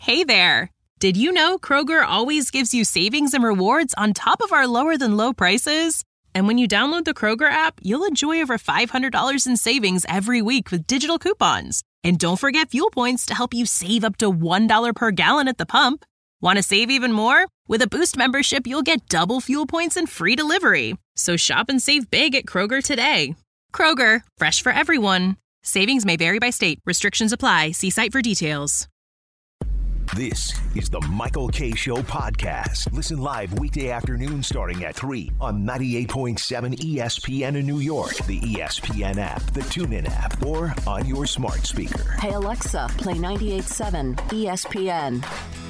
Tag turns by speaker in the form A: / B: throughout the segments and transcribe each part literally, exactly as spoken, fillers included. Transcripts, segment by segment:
A: Hey there! Did you know Kroger always gives you savings and rewards on top of our lower-than-low prices? And when you download the Kroger app, you'll enjoy over five hundred dollars in savings every week with digital coupons. And don't forget fuel points to help you save up to one dollar per gallon at the pump. Want to save even more? With a Boost membership, you'll get double fuel points and free delivery. So shop and save big at Kroger today. Kroger, fresh for everyone. Savings may vary by state. Restrictions apply. See site for details.
B: This is the Michael Kay Show podcast. Listen live weekday afternoon starting at three on ninety-eight point seven E S P N in New York, the E S P N app, the TuneIn app, or on your smart speaker.
C: Hey, Alexa, play ninety-eight point seven E S P N.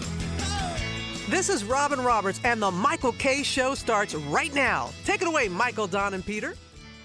D: This is Robin Roberts, and the Michael Kay Show starts right now. Take it away, Michael, Don, and Peter.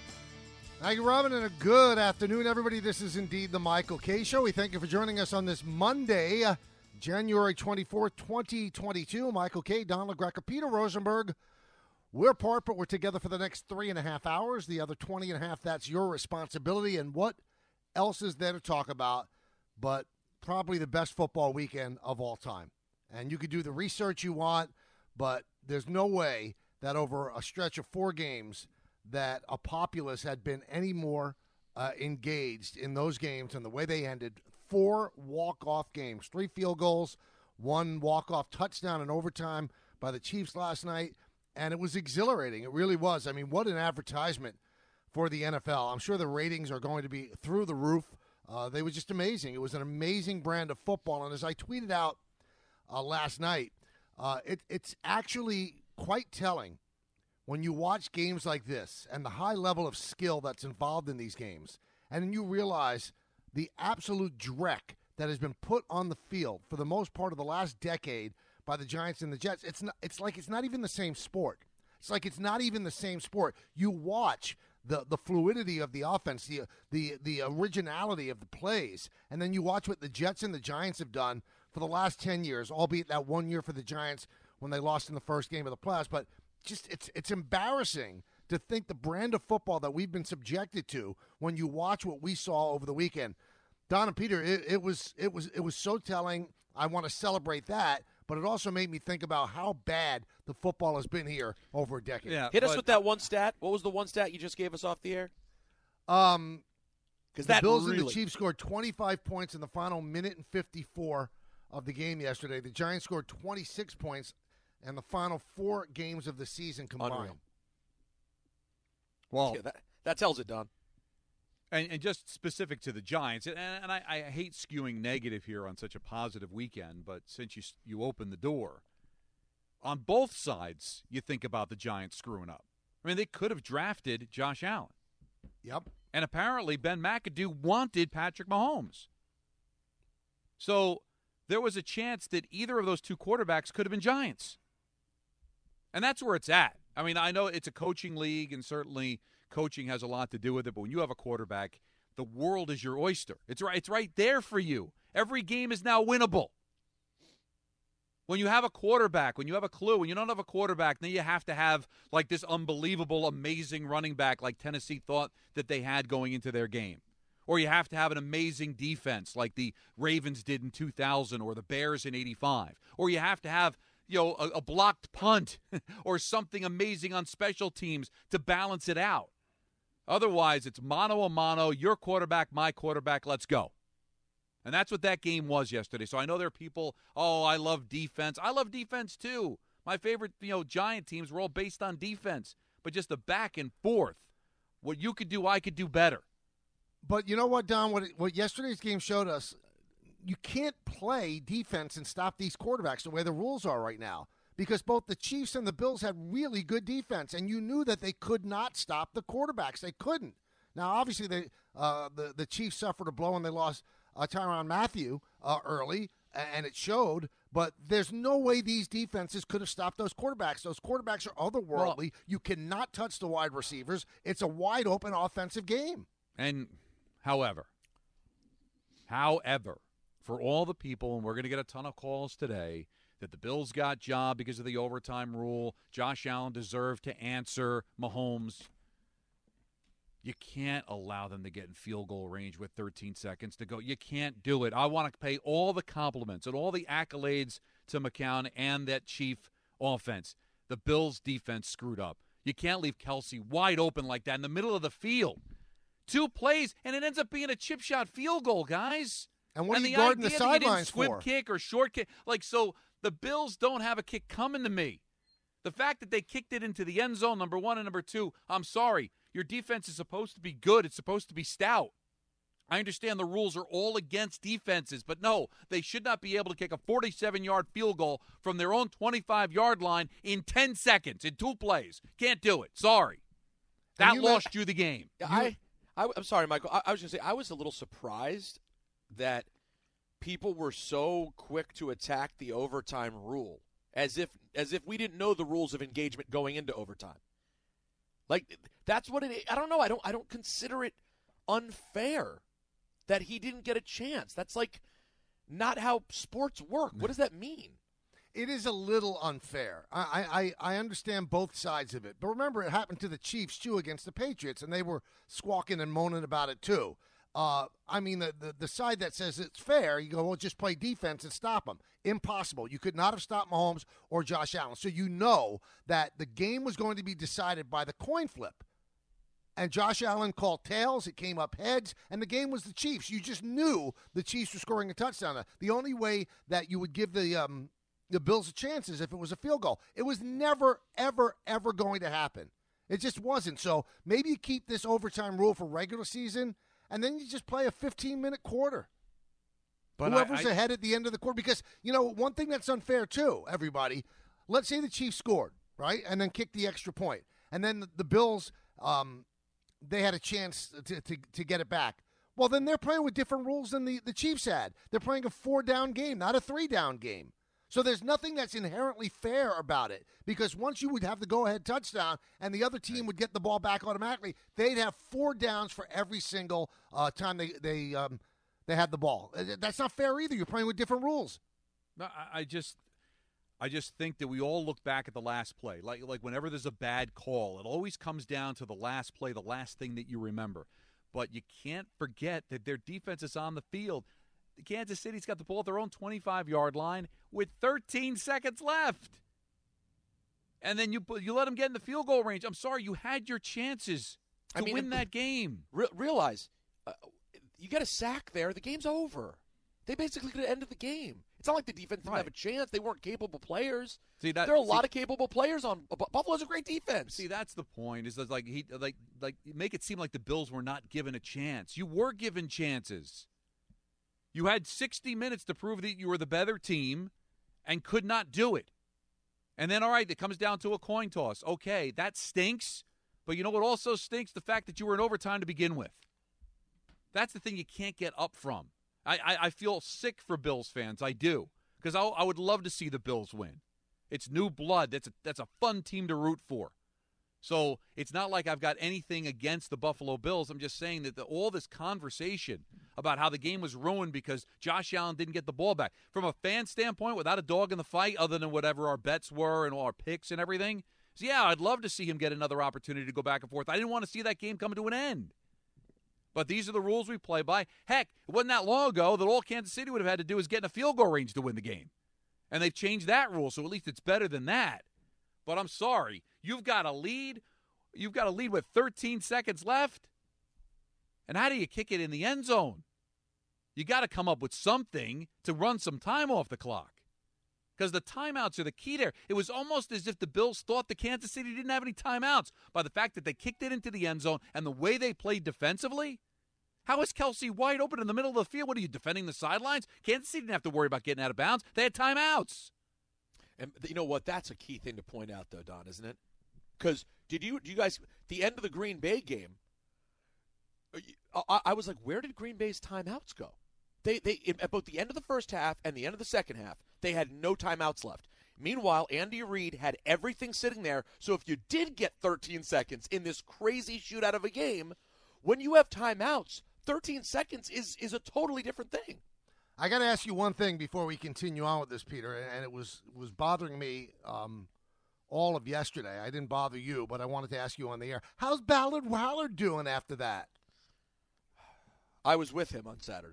E: Thank you, Robin, and a good afternoon, everybody. This is indeed the Michael Kay Show. We thank you for joining us on this Monday, uh, January twenty-fourth, twenty twenty-two. Michael Kay, Don LaGreca, Peter Rosenberg. We're apart, but we're together for the next three and a half hours. The other twenty and a half, that's your responsibility. And what else is there to talk about but probably the best football weekend of all time? And you could do the research you want, but there's no way that over a stretch of four games that a populace had been any more uh, engaged in those games and the way they ended. Four walk-off games, three field goals, one walk-off touchdown in overtime by the Chiefs last night, and it was exhilarating. It really was. I mean, what an advertisement for the N F L. I'm sure the ratings are going to be through the roof. Uh, they were just amazing. It was an amazing brand of football, and as I tweeted out uh, last night, uh, it, it's actually quite telling when you watch games like this and the high level of skill that's involved in these games, and then you realize the absolute dreck that has been put on the field for the most part of the last decade by the Giants and the Jets. It's not, it's like it's not even the same sport. It's like it's not even the same sport. You watch the the fluidity of the offense, the the the originality of the plays, and then you watch what the Jets and the Giants have done for the last ten years, albeit that one year for the Giants when they lost in the first game of the playoffs. But just it's it's embarrassing to think the brand of football that we've been subjected to when you watch what we saw over the weekend. Don and Peter, it, it was it was it was so telling. I want to celebrate that, but it also made me think about how bad the football has been here over a decade.
F: Yeah,
G: Hit us with that one stat. What was the one stat you just gave us off the air?
E: Um,
G: because
E: the
G: that
E: Bills
G: really...
E: and the Chiefs scored twenty-five points in the final minute and fifty-four of the game yesterday. The Giants scored twenty-six points in the final four games of the season combined.
G: Unreal.
F: Well,
G: yeah, that, that tells it, Don.
F: And, and just specific to the Giants, and, and I, I hate skewing negative here on such a positive weekend, but since you you opened the door, on both sides, you think about the Giants screwing up. I mean, they could have drafted Josh Allen.
E: Yep.
F: And apparently Ben McAdoo wanted Patrick Mahomes. So there was a chance that either of those two quarterbacks could have been Giants. And that's where it's at. I mean, I know it's a coaching league, and certainly coaching has a lot to do with it, but when you have a quarterback, the world is your oyster. It's right, it's right there for you. Every game is now winnable. When you have a quarterback, when you have a clue, when you don't have a quarterback, then you have to have like this unbelievable, amazing running back like Tennessee thought that they had going into their game. Or you have to have an amazing defense like the Ravens did in two thousand or the Bears in eighty-five. Or you have to have you know, a, a blocked punt or something amazing on special teams to balance it out. Otherwise, it's mano a mano, your quarterback, my quarterback, let's go. And that's what that game was yesterday. So I know there are people, oh, I love defense. I love defense too. My favorite, you know, Giant teams were all based on defense. But just the back and forth, what you could do, I could do better.
E: But you know what, Don, what, what yesterday's game showed us, you can't play defense and stop these quarterbacks the way the rules are right now, because both the Chiefs and the Bills had really good defense, and you knew that they could not stop the quarterbacks. They couldn't. Now, obviously, they, uh, the, the Chiefs suffered a blow when they lost uh, Tyrann Mathieu uh, early, and it showed, but there's no way these defenses could have stopped those quarterbacks. Those quarterbacks are otherworldly. Well, you cannot touch the wide receivers. It's a wide-open offensive game.
F: And, however, however, for all the people, and we're going to get a ton of calls today, that the Bills got job because of the overtime rule, Josh Allen deserved to answer Mahomes. You can't allow them to get in field goal range with thirteen seconds to go. You can't do it. I want to pay all the compliments and all the accolades to McCown and that Chief offense. The Bills' defense screwed up. You can't leave Kelsey wide open like that in the middle of the field. Two plays, and it ends up being a chip shot field goal, guys.
E: And what
F: and
E: are you
F: the
E: guarding the
F: idea that you didn't
E: sidelines
F: squib
E: for?
F: kick or short kick. Like, so the Bills don't have a kick coming to me. The fact that they kicked it into the end zone, number one, and number two, I'm sorry. Your defense is supposed to be good. It's supposed to be stout. I understand the rules are all against defenses, but no, they should not be able to kick a forty-seven-yard field goal from their own twenty-five-yard line in ten seconds, in two plays. Can't do it. Sorry. That
E: you
F: lost
E: let-
F: you the game.
G: I, I, I'm sorry, Michael. I, I was going to say, I was a little surprised that people were so quick to attack the overtime rule, as if as if we didn't know the rules of engagement going into overtime. Like, that's what it is. I don't know. I don't I don't consider it unfair that he didn't get a chance. That's like not how sports work. What does that mean?
E: It is a little unfair. I, I, I understand both sides of it. But remember, it happened to the Chiefs, too, against the Patriots, and they were squawking and moaning about it, too. Uh, I mean, the, the, the side that says it's fair, you go, well, just play defense and stop them. Impossible. You could not have stopped Mahomes or Josh Allen. So you know that the game was going to be decided by the coin flip. And Josh Allen called tails. It came up heads, and the game was the Chiefs. You just knew the Chiefs were scoring a touchdown. The only way that you would give the um, the Bills a chance is if it was a field goal. It was never, ever, ever going to happen. It just wasn't. So maybe you keep this overtime rule for regular season, and then you just play a fifteen-minute quarter. But Whoever's I, I, ahead at the end of the quarter. Because, you know, one thing that's unfair, too, everybody, let's say the Chiefs scored, right, and then kicked the extra point. And then the, the Bills, um, they had a chance to, to, to get it back. Well, then they're playing with different rules than the, the Chiefs had. They're playing a four-down game, not a three-down game. So there's nothing that's inherently fair about it, because once you would have the go-ahead touchdown and the other team would get the ball back automatically, they'd have four downs for every single uh, time they they um, they had the ball. That's not fair either. You're playing with different rules.
F: No, I, I just I just think that we all look back at the last play. Like like whenever there's a bad call, it always comes down to the last play, the last thing that you remember. But you can't forget that their defense is on the field. Kansas City's got the ball at their own twenty-five-yard line with thirteen seconds left. And then you you let them get in the field goal range. I'm sorry, you had your chances to I mean, win that game.
G: Re- realize, uh, you get a sack there, the game's over. They basically could have ended the game. It's not like the defense didn't
F: right.
G: have a chance. They weren't capable players.
F: See, that,
G: there are a
F: see,
G: lot of capable players on Buffalo's a great defense.
F: See, that's the point. Is that like he like like make it seem like the Bills were not given a chance. You were given chances. You had sixty minutes to prove that you were the better team and could not do it. And then, all right, it comes down to a coin toss. Okay, that stinks. But you know what also stinks? The fact that you were in overtime to begin with. That's the thing you can't get up from. I, I, I feel sick for Bills fans. I do. Because I, I would love to see the Bills win. It's new blood. That's a, that's a fun team to root for. So it's not like I've got anything against the Buffalo Bills. I'm just saying that the, all this conversation about how the game was ruined because Josh Allen didn't get the ball back. From a fan standpoint, without a dog in the fight, other than whatever our bets were and all our picks and everything, so yeah, I'd love to see him get another opportunity to go back and forth. I didn't want to see that game come to an end. But these are the rules we play by. Heck, it wasn't that long ago that all Kansas City would have had to do is get in a field goal range to win the game. And they've changed that rule, so at least it's better than that. But I'm sorry. You've got a lead. You've got a lead with thirteen seconds left. And how do you kick it in the end zone? You got to come up with something to run some time off the clock. Because the timeouts are the key there. It was almost as if the Bills thought the Kansas City didn't have any timeouts by the fact that they kicked it into the end zone and the way they played defensively. How is Kelsey wide open in the middle of the field? What are you, defending the sidelines? Kansas City didn't have to worry about getting out of bounds. They had timeouts.
G: And you know what? That's a key thing to point out, though, Don, isn't it? Because did you, you guys, the end of the Green Bay game, I, I was like, where did Green Bay's timeouts go? They, they, at both the end of the first half and the end of the second half, they had no timeouts left. Meanwhile, Andy Reid had everything sitting there. So if you did get thirteen seconds in this crazy shootout of a game, when you have timeouts, thirteen seconds is, is a totally different thing.
E: I got to ask you one thing before we continue on with this, Peter, and it was was bothering me um, all of yesterday. I didn't bother you, but I wanted to ask you on the air. How's Ballard Wallard doing after that?
G: I was with him on Saturday.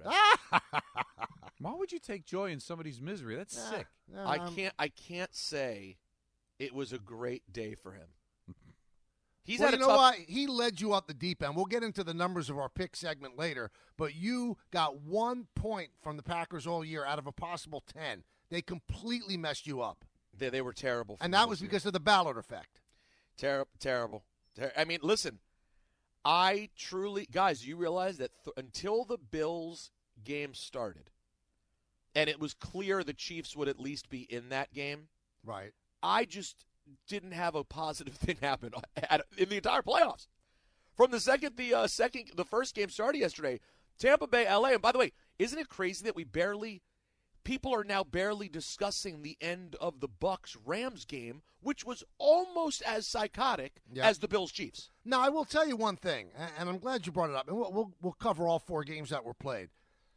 F: Why would you take joy in somebody's misery? That's
E: Yeah,
F: sick.
E: yeah,
G: I
E: um,
G: can't. I can't say it was a great day for him. He's
E: well,
G: had
E: you
G: a
E: know
G: tough.
E: what? He led you up the deep end. We'll get into the numbers of our pick segment later, but you got one point from the Packers all year out of a possible ten. They completely messed you up.
G: They, they were terrible. For
E: And
G: me
E: that
G: this
E: was
G: year.
E: because of the Ballard effect.
G: Terrible, terrible. Ter- I mean, listen, I truly, guys, you realize that th- until the Bills game started, and it was clear the Chiefs would at least be in that game,
E: Right.
G: I just didn't have a positive thing happen at, in the entire playoffs. From the second, the uh, second, the first game started yesterday, Tampa Bay, L A. And by the way, isn't it crazy that we barely? People are now barely discussing the end of the Bucs-Rams game, which was almost as psychotic
E: Yeah.
G: as the Bills-Chiefs.
E: Now, I will tell you one thing, a- and I'm glad you brought it up, and we'll, we'll, we'll cover all four games that were played.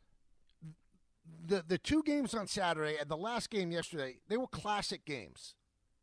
E: The, the two games on Saturday and the last game yesterday, they were classic games.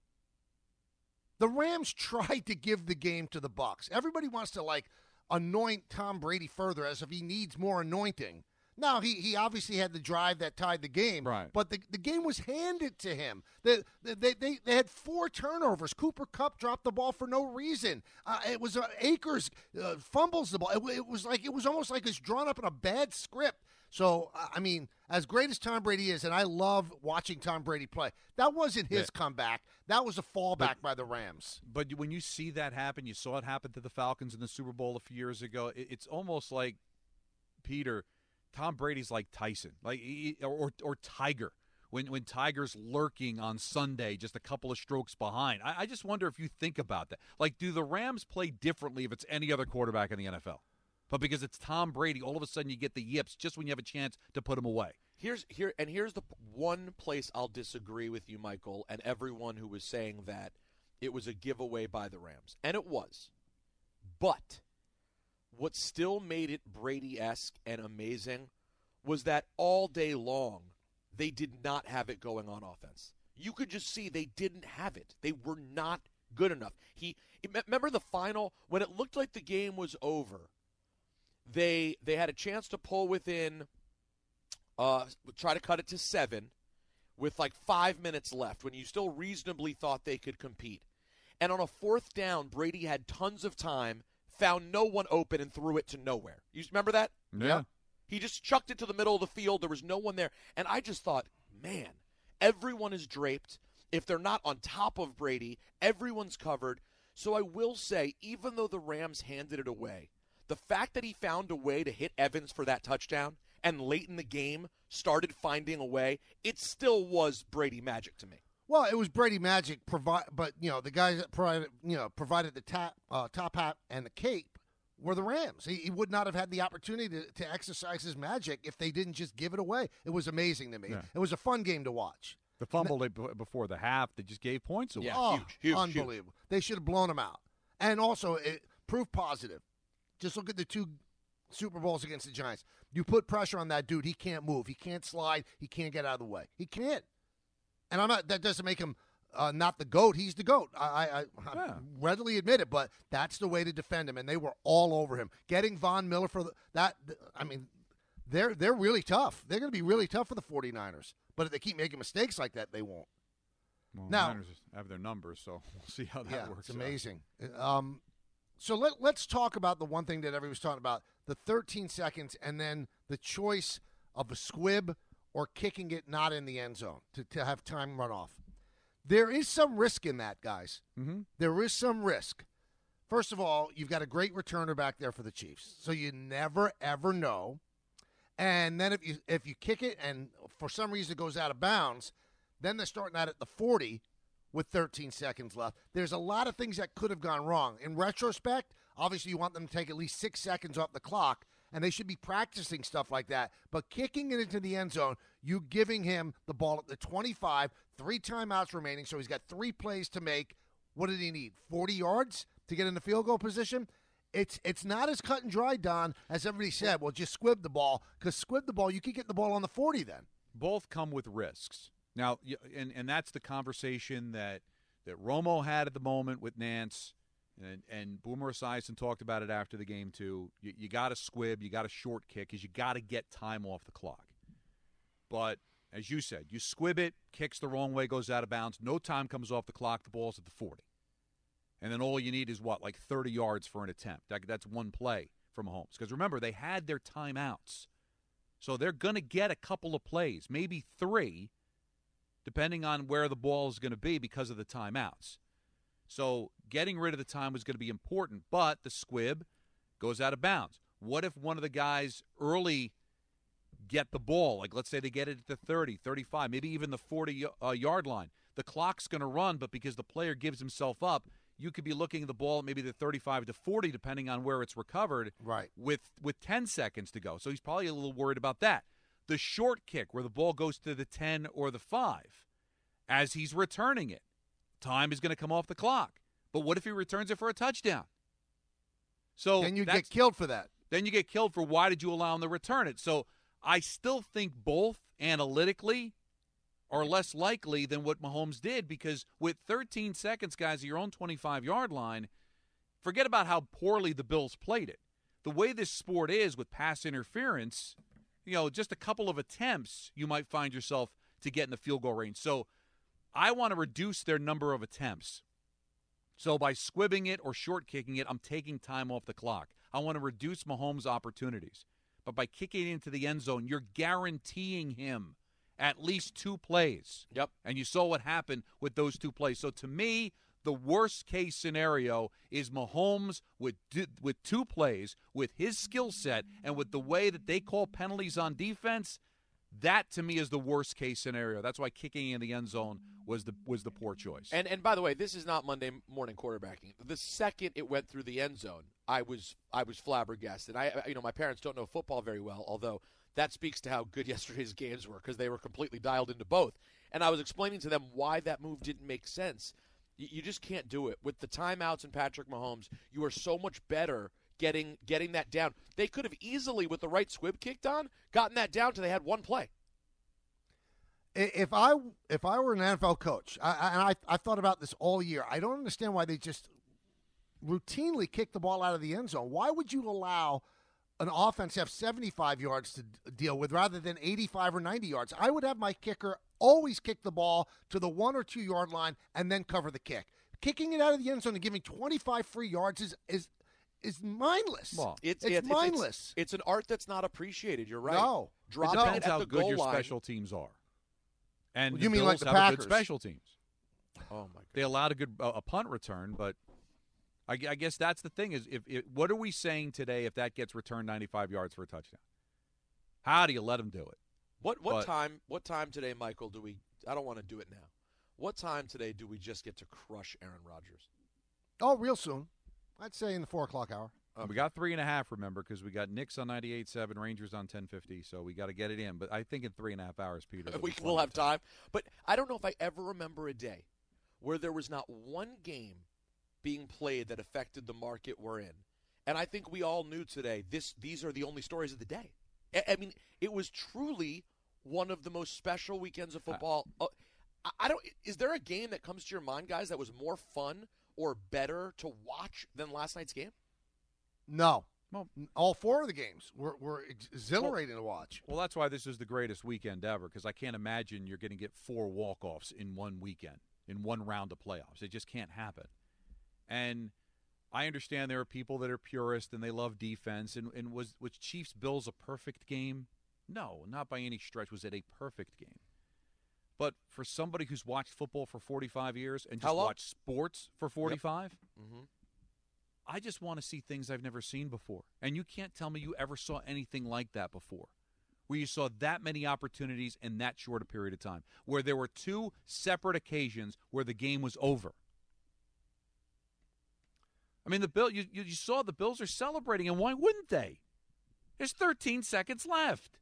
E: The Rams tried to give the game to the Bucs. Everybody wants to, like, anoint Tom Brady further as if he needs more anointing. Now, he, he obviously had the drive that tied the game,
F: Right.
E: but the, the game was handed to him. They, they, they, they had four turnovers. Cooper Kupp dropped the ball for no reason. Uh, it was uh, Akers uh, fumbles the ball. It, it was like it was almost like it's drawn up in a bad script. So, uh, I mean, as great as Tom Brady is, and I love watching Tom Brady play, that wasn't his
F: Yeah.
E: comeback. That was a fallback
F: But-
E: by the Rams.
F: But when you see that happen, you saw it happen to the Falcons in the Super Bowl a few years ago. It, it's almost like, Peter, Tom Brady's like Tyson, like he, or or Tiger. When when Tiger's lurking on Sunday, just a couple of strokes behind. I, I just wonder if you think about that. Like, do the Rams play differently if it's any other quarterback in the N F L? But because it's Tom Brady, all of a sudden you get the yips just when you have a chance to put him away.
G: Here's here and here's the p- one place I'll disagree with you, Michael, and everyone who was saying that it was a giveaway by the Rams, and it was. But what still made it Brady-esque and amazing was that all day long they did not have it going on offense. You could just see they didn't have it. They were not good enough. He remember the final when it looked like the game was over. They they had a chance to pull within. Uh, try to cut it to seven with like five minutes left when you still reasonably thought they could compete. And on a fourth down, Brady had tons of time, found no one open, and threw it to nowhere. You remember that?
F: Yeah.
G: He just chucked it to the middle of the field. There was no one there. And I just thought, man, everyone is draped. If they're not on top of Brady, everyone's covered. So I will say, even though the Rams handed it away, the fact that he found a way to hit Evans for that touchdown and late in the game started finding a way, it still was Brady magic to me.
E: Well, it was Brady magic, provi- but you know the guys that provided, you know, provided the top, uh, top hat and the cape were the Rams. He, he would not have had the opportunity to, to exercise his magic if they didn't just give it away. It was amazing to me.
F: Yeah.
E: It was a fun game to watch.
F: The fumble they, before the half, they just gave points away.
G: Yeah.
E: Oh,
G: huge, huge,
E: unbelievable! They should have blown him out. And also, it, proof positive. Just look at the two Super Bowls against the Giants. You put pressure on that dude, he can't move, he can't slide, he can't get out of the way. He can't. And I'm not. That doesn't make him uh, not the GOAT. He's the GOAT. I, I, I
F: Yeah.
E: readily admit it, but that's the way to defend him. And they were all over him. Getting Von Miller for the, that, I mean, they're they're really tough. They're going to be really tough for the 49ers. But if they keep making mistakes like that, they won't.
F: Well,
E: Now-
F: the Niners have their numbers, so we'll see how that
E: yeah,
F: works.
E: it's
F: out.
E: amazing. Um, so let, let's talk about the one thing that everybody's talking about, the thirteen seconds and then the choice of a squib or kicking it not in the end zone to, to have time run off. There is some risk in that, guys.
F: Mm-hmm.
E: There is some risk. First of all, you've got a great returner back there for the Chiefs, so you never, ever know. And then if you if you kick it and for some reason it goes out of bounds, then they're starting out at the forty with thirteen seconds left. There's a lot of things that could have gone wrong. In retrospect, obviously you want them to take at least six seconds off the clock, and they should be practicing stuff like that. But kicking it into the end zone, you giving him the ball at the twenty-five, three timeouts remaining, so he's got three plays to make. What did he need? forty yards to get in the field goal position? It's it's not as cut and dry, Don, as everybody said. Well, just squib the ball, because squib the ball, you could get the ball on the forty then.
F: Both come with risks. Now, y- and and that's the conversation that that Romo had at the moment with Nance, and, and Boomer Esiason talked about it after the game too. You, you got to squib, you got to short kick, because you got to get time off the clock. But as you said, you squib it, kicks the wrong way, goes out of bounds, no time comes off the clock, the ball's at the forty. And then all you need is, what, like thirty yards for an attempt. That, that's one play from Mahomes. Because remember, they had their timeouts. So they're going to get a couple of plays, maybe three, depending on where the ball is going to be because of the timeouts. So getting rid of the time was going to be important, but the squib goes out of bounds. What if one of the guys early get the ball? Like, let's say they get it at the thirty, thirty-five, maybe even the forty-yard line. The clock's going to run, but because the player gives himself up, you could be looking at the ball at maybe the thirty-five to forty, depending on where it's recovered,
E: right,
F: with, with ten seconds to go. So he's probably a little worried about that. The short kick, where the ball goes to the ten or the five, as he's returning it, time is going to come off the clock. But what if he returns it for a touchdown? So
E: then you get killed for that.
F: Then you get killed for why did you allow him to return it? So I still think both analytically are less likely than what Mahomes did, because with thirteen seconds, guys, at your own twenty-five-yard line, forget about how poorly the Bills played it. The way this sport is with pass interference, you know, just a couple of attempts, you might find yourself to get in the field goal range. So I want to reduce their number of attempts. So by squibbing it or short kicking it, I'm taking time off the clock. I want to reduce Mahomes' opportunities. But by kicking it into the end zone, you're guaranteeing him at least two plays.
G: Yep.
F: And you saw what happened with those two plays. So to me, the worst-case scenario is Mahomes with with two plays, with his skill set, and with the way that they call penalties on defense. That, to me, is the worst-case scenario. That's why kicking in the end zone was the was the poor choice.
G: And and by the way, this is not Monday morning quarterbacking. The second it went through the end zone, I was I was flabbergasted. I you know my parents don't know football very well, although that speaks to how good yesterday's games were, because they were completely dialed into both. And I was explaining to them why that move didn't make sense. You, you just can't do it with the timeouts and Patrick Mahomes. You are so much better getting getting that down. They could have easily, with the right squib kicked on, gotten that down till they had one play.
E: If I if I were an N F L coach, I, and I I've thought about this all year, I don't understand why they just routinely kick the ball out of the end zone. Why would you allow an offense to have seventy-five yards to deal with rather than eighty-five or ninety yards? I would have my kicker always kick the ball to the one or two yard line and then cover the kick. Kicking it out of the end zone and giving twenty-five free yards is is is mindless.
F: Well,
E: it's,
G: it's,
E: it's mindless.
G: It's, it's an art that's not appreciated. You're right.
E: No,
G: Drop
F: it
G: it
F: depends
G: at
F: how
G: the
F: good
G: goal
F: your
G: line.
F: special teams are. And
E: You
F: the
E: mean
F: Bills
E: like the
F: have a
E: Packers?
F: good special teams.
G: Oh my God.
F: They allowed a good uh, a punt return, but I, I guess that's the thing is if, if what are we saying today if that gets returned ninety-five yards for a touchdown? How do you let them do it?
G: What what
F: But-
G: time what time today, Michael, do we I don't want to do it now. What time today do we just get to crush Aaron Rodgers?
E: Oh, real soon. I'd say in the four o'clock hour.
F: We got three and a half, remember, because we got Knicks on ninety-eight point seven, Rangers on ten fifty, so we got to get it in. But I think in three and a half hours, Peter.
G: We
F: there's
G: will
F: plenty
G: have
F: of
G: time. But I don't know if I ever remember a day where there was not one game being played that affected the market we're in. And I think we all knew today this these are the only stories of the day. I, I mean, it was truly one of the most special weekends of football. Uh, I, I don't. Is there a game that comes to your mind, guys, that was more fun or better to watch than last night's game?
E: No.
F: Well,
E: all four of the games were, were exhilarating well, to watch.
F: Well, that's why this is the greatest weekend ever, because I can't imagine you're going to get four walk-offs in one weekend, in one round of playoffs. It just can't happen. And I understand there are people that are purists and they love defense. And, and was, was Chiefs-Bills a perfect game? No, not by any stretch was it a perfect game. But for somebody who's watched football for forty-five years and just watched sports for forty-five,
G: yep. mm-hmm.
F: I just want to see things I've never seen before. And you can't tell me you ever saw anything like that before, where you saw that many opportunities in that short a period of time, where there were two separate occasions where the game was over. I mean, the Bill, you, you saw the Bills are celebrating, and why wouldn't they? There's thirteen seconds left.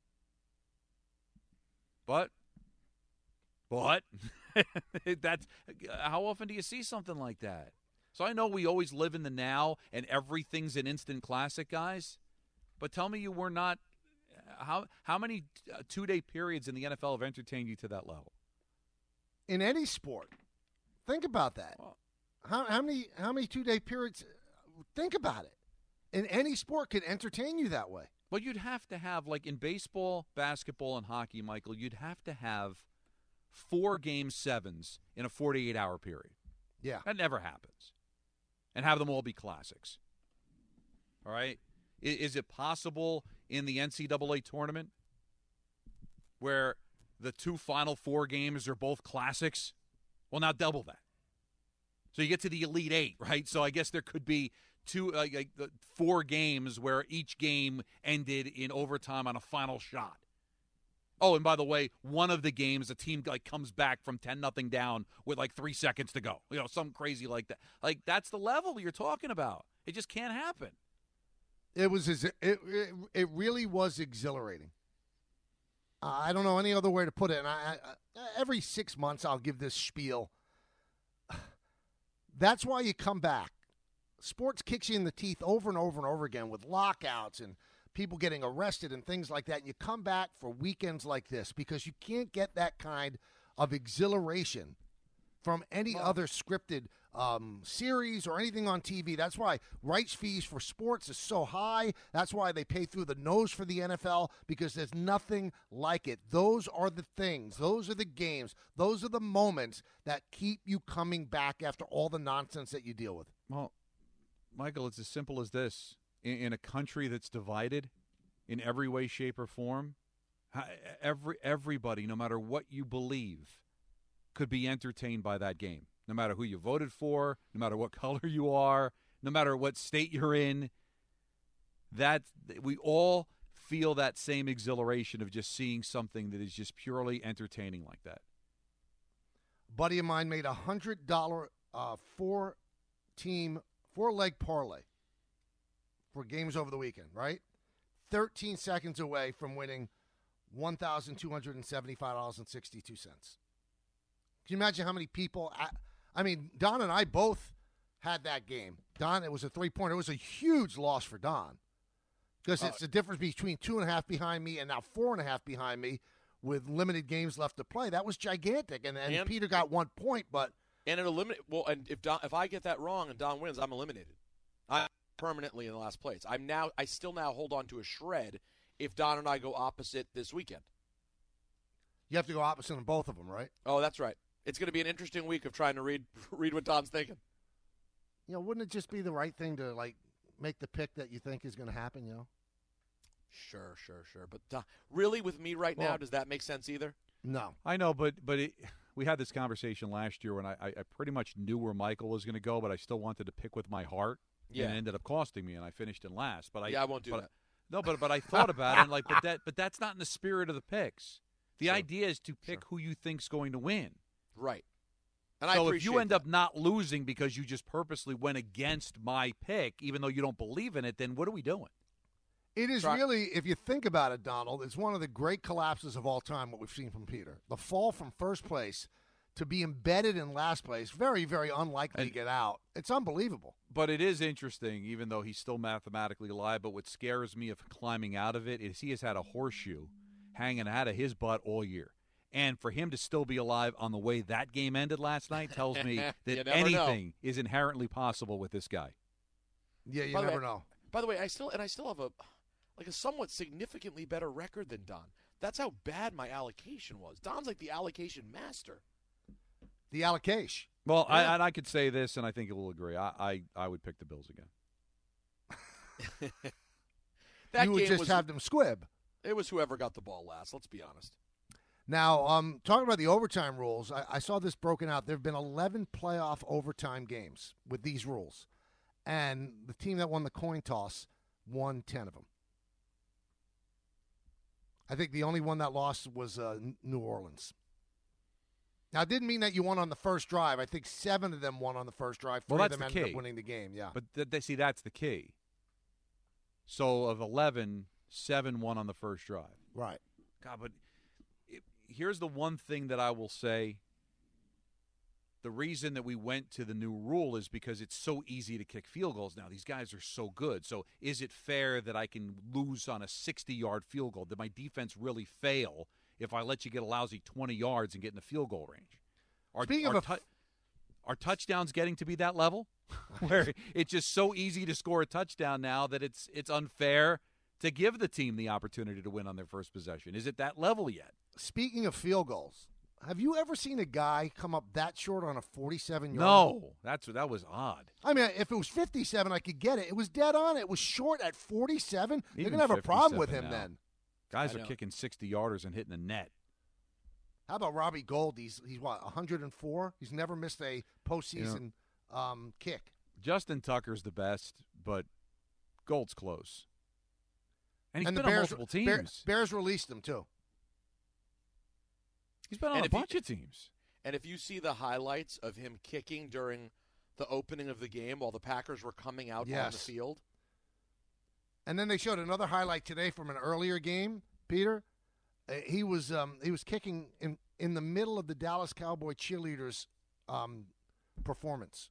F: But, but, that's, how often do you see something like that? So I know we always live in the now and everything's an instant classic, guys. But tell me you were not – how how many two-day periods in the N F L have entertained you to that level?
E: In any sport, Think about that.
F: Well,
E: How, how many how many two-day periods? Think about it. And any sport can entertain you that way.
F: Well, you'd have to have, like in baseball, basketball, and hockey, Michael, you'd have to have four game sevens in a forty-eight hour period.
E: Yeah.
F: That never happens. And have them all be classics. All right? Is, is it possible in the N C double A tournament where the two final four games are both classics? Well, now double that. So you get to the Elite Eight, right? So I guess there could be two, uh, like, uh, four games where each game ended in overtime on a final shot. Oh, and by the way, one of the games, a team like comes back from ten nothing down with like three seconds to go. You know, something crazy like that. Like, that's the level you're talking about. It just can't happen.
E: It was it it, it really was exhilarating. Uh, I don't know any other way to put it. And I, I, every six months I'll give this spiel. That's why you come back. Sports kicks you in the teeth over and over and over again with lockouts and people getting arrested and things like that. And you come back for weekends like this because you can't get that kind of exhilaration from any
F: Well,
E: other scripted um, series or anything on T V. That's why rights fees for sports is so high. That's why they pay through the nose for the N F L, because there's nothing like it. Those are the things. Those are the games. Those are the moments that keep you coming back after all the nonsense that you deal with.
F: Well, Michael, it's as simple as this. In, in a country that's divided in every way, shape, or form, every everybody, no matter what you believe, could be entertained by that game. No matter who you voted for, no matter what color you are, no matter what state you're in, that we all feel that same exhilaration of just seeing something that is just purely entertaining like that.
E: A buddy of mine made a hundred dollar uh, four team four leg parlay for games over the weekend. Right, thirteen seconds away from winning one thousand two hundred and seventy five dollars and sixty two cents. Can you imagine how many people? I, I mean, Don and I both had that game. Don, it was a three-pointer. It was a huge loss for Don because it's uh, the difference between two and a half behind me and now four and a half behind me with limited games left to play. That was gigantic, and, and, and Peter got one point, but
G: and it eliminate. Well, and if Don, if I get that wrong and Don wins, I'm eliminated. I'm permanently in the last place. I'm now. I still now hold on to a shred if Don and I go opposite this weekend.
E: You have to go opposite on both of them, right?
G: Oh, that's right. It's going to be an interesting week of trying to read read what Don's thinking.
E: You know, wouldn't it just be the right thing to, like, make the pick that you think is going to happen, you know?
G: Sure, sure, sure. But Don, really, with me right
F: well,
G: now, does that make sense either?
E: No.
F: I know, but but it, we had this conversation last year when I, I pretty much knew where Michael was going to go, but I still wanted to pick with my heart.
G: Yeah.
F: And it ended up costing me, and I finished in last. But I,
G: yeah, I won't do
F: but,
G: that.
F: No, but but I thought about it, and like, but that but that's not in the spirit of the picks. The
G: Sure.
F: idea is to pick
G: Sure.
F: who you think's going to win.
G: Right. And
F: so
G: I
F: if you end
G: that.
F: up not losing because you just purposely went against my pick, even though you don't believe in it, then what are we doing?
E: It is
G: Try-
E: really, if you think about it, Donald, it's one of the great collapses of all time, what we've seen from Peter. The fall from first place to be embedded in last place, very, very unlikely
F: And-
E: to get out. It's unbelievable.
F: But it is interesting, even though he's still mathematically alive, but what scares me of climbing out of it is he has had a horseshoe hanging out of his butt all year. And for him to still be alive on the way that game ended last night tells me that anything
G: know.
F: is inherently possible with this guy.
E: Yeah, you
G: By the
E: never
G: way,
E: know.
G: By the way, I still and I still have a like a somewhat significantly better record than Don. That's how bad my allocation was. Don's like the allocation master.
E: The allocation.
F: Well,
G: Yeah.
F: I, and I could say this, and I think it will agree. I, I, I would pick the Bills again.
G: That
E: you would
G: game
E: just
G: was,
E: have them squib.
G: It was whoever got the ball last. Let's be honest.
E: Now, um, talking about the overtime rules, I, I saw this broken out. There have been eleven playoff overtime games with these rules, and the team that won the coin toss won ten of them. I think the only one that lost was uh, New Orleans. Now, it didn't mean that you won on the first drive. I think seven of them won on the first drive. Three
F: Well,
E: of
F: that's
E: them
F: the
E: ended
F: key.
E: up winning the game, yeah.
F: But th- th- see, that's the key. So of eleven, seven won on the first drive.
E: Right.
F: God, but it, here's the one thing that I will say. The reason that we went to the new rule is because it's so easy to kick field goals now. These guys are so good. So is it fair that I can lose on a sixty-yard field goal? Did my defense really fail if I let you get a lousy twenty yards and get in the field goal range? Are,
E: Speaking
F: are
E: of a
F: tou- Are touchdowns getting to be that level where it's just so easy to score a touchdown now that it's it's unfair to give the team the opportunity to win on their first possession? Is it that level yet?
E: Speaking of field goals, have you ever seen a guy come up that short on a forty-seven-yard?
F: No, that's that was odd.
E: I mean, if it was fifty-seven, I could get it. It was dead on. It was short at forty-seven. You're
F: Even
E: going to have a problem with
F: fifty-seven
E: him
F: now.
E: then.
F: Guys
G: I
F: are
G: know.
F: kicking sixty-yarders and hitting the net.
E: How about Robbie Gold? He's, he's what, one hundred four? He's never missed a postseason um, kick.
F: Justin Tucker's the best, but Gold's close. And he's
E: and
F: been
E: the
F: on
E: Bears,
F: multiple
E: Bear-
F: teams.
E: Bears released him, too.
F: He's been on
G: And
F: a
G: if you-
F: bunch of teams.
G: And if you see the highlights of him kicking during the opening of the game while the Packers were coming out on the
E: Yes.
G: field.
E: And then they showed another highlight today from an earlier game, Peter. Uh, he was um, he was kicking in, in the middle of the Dallas Cowboy cheerleaders' um, performance.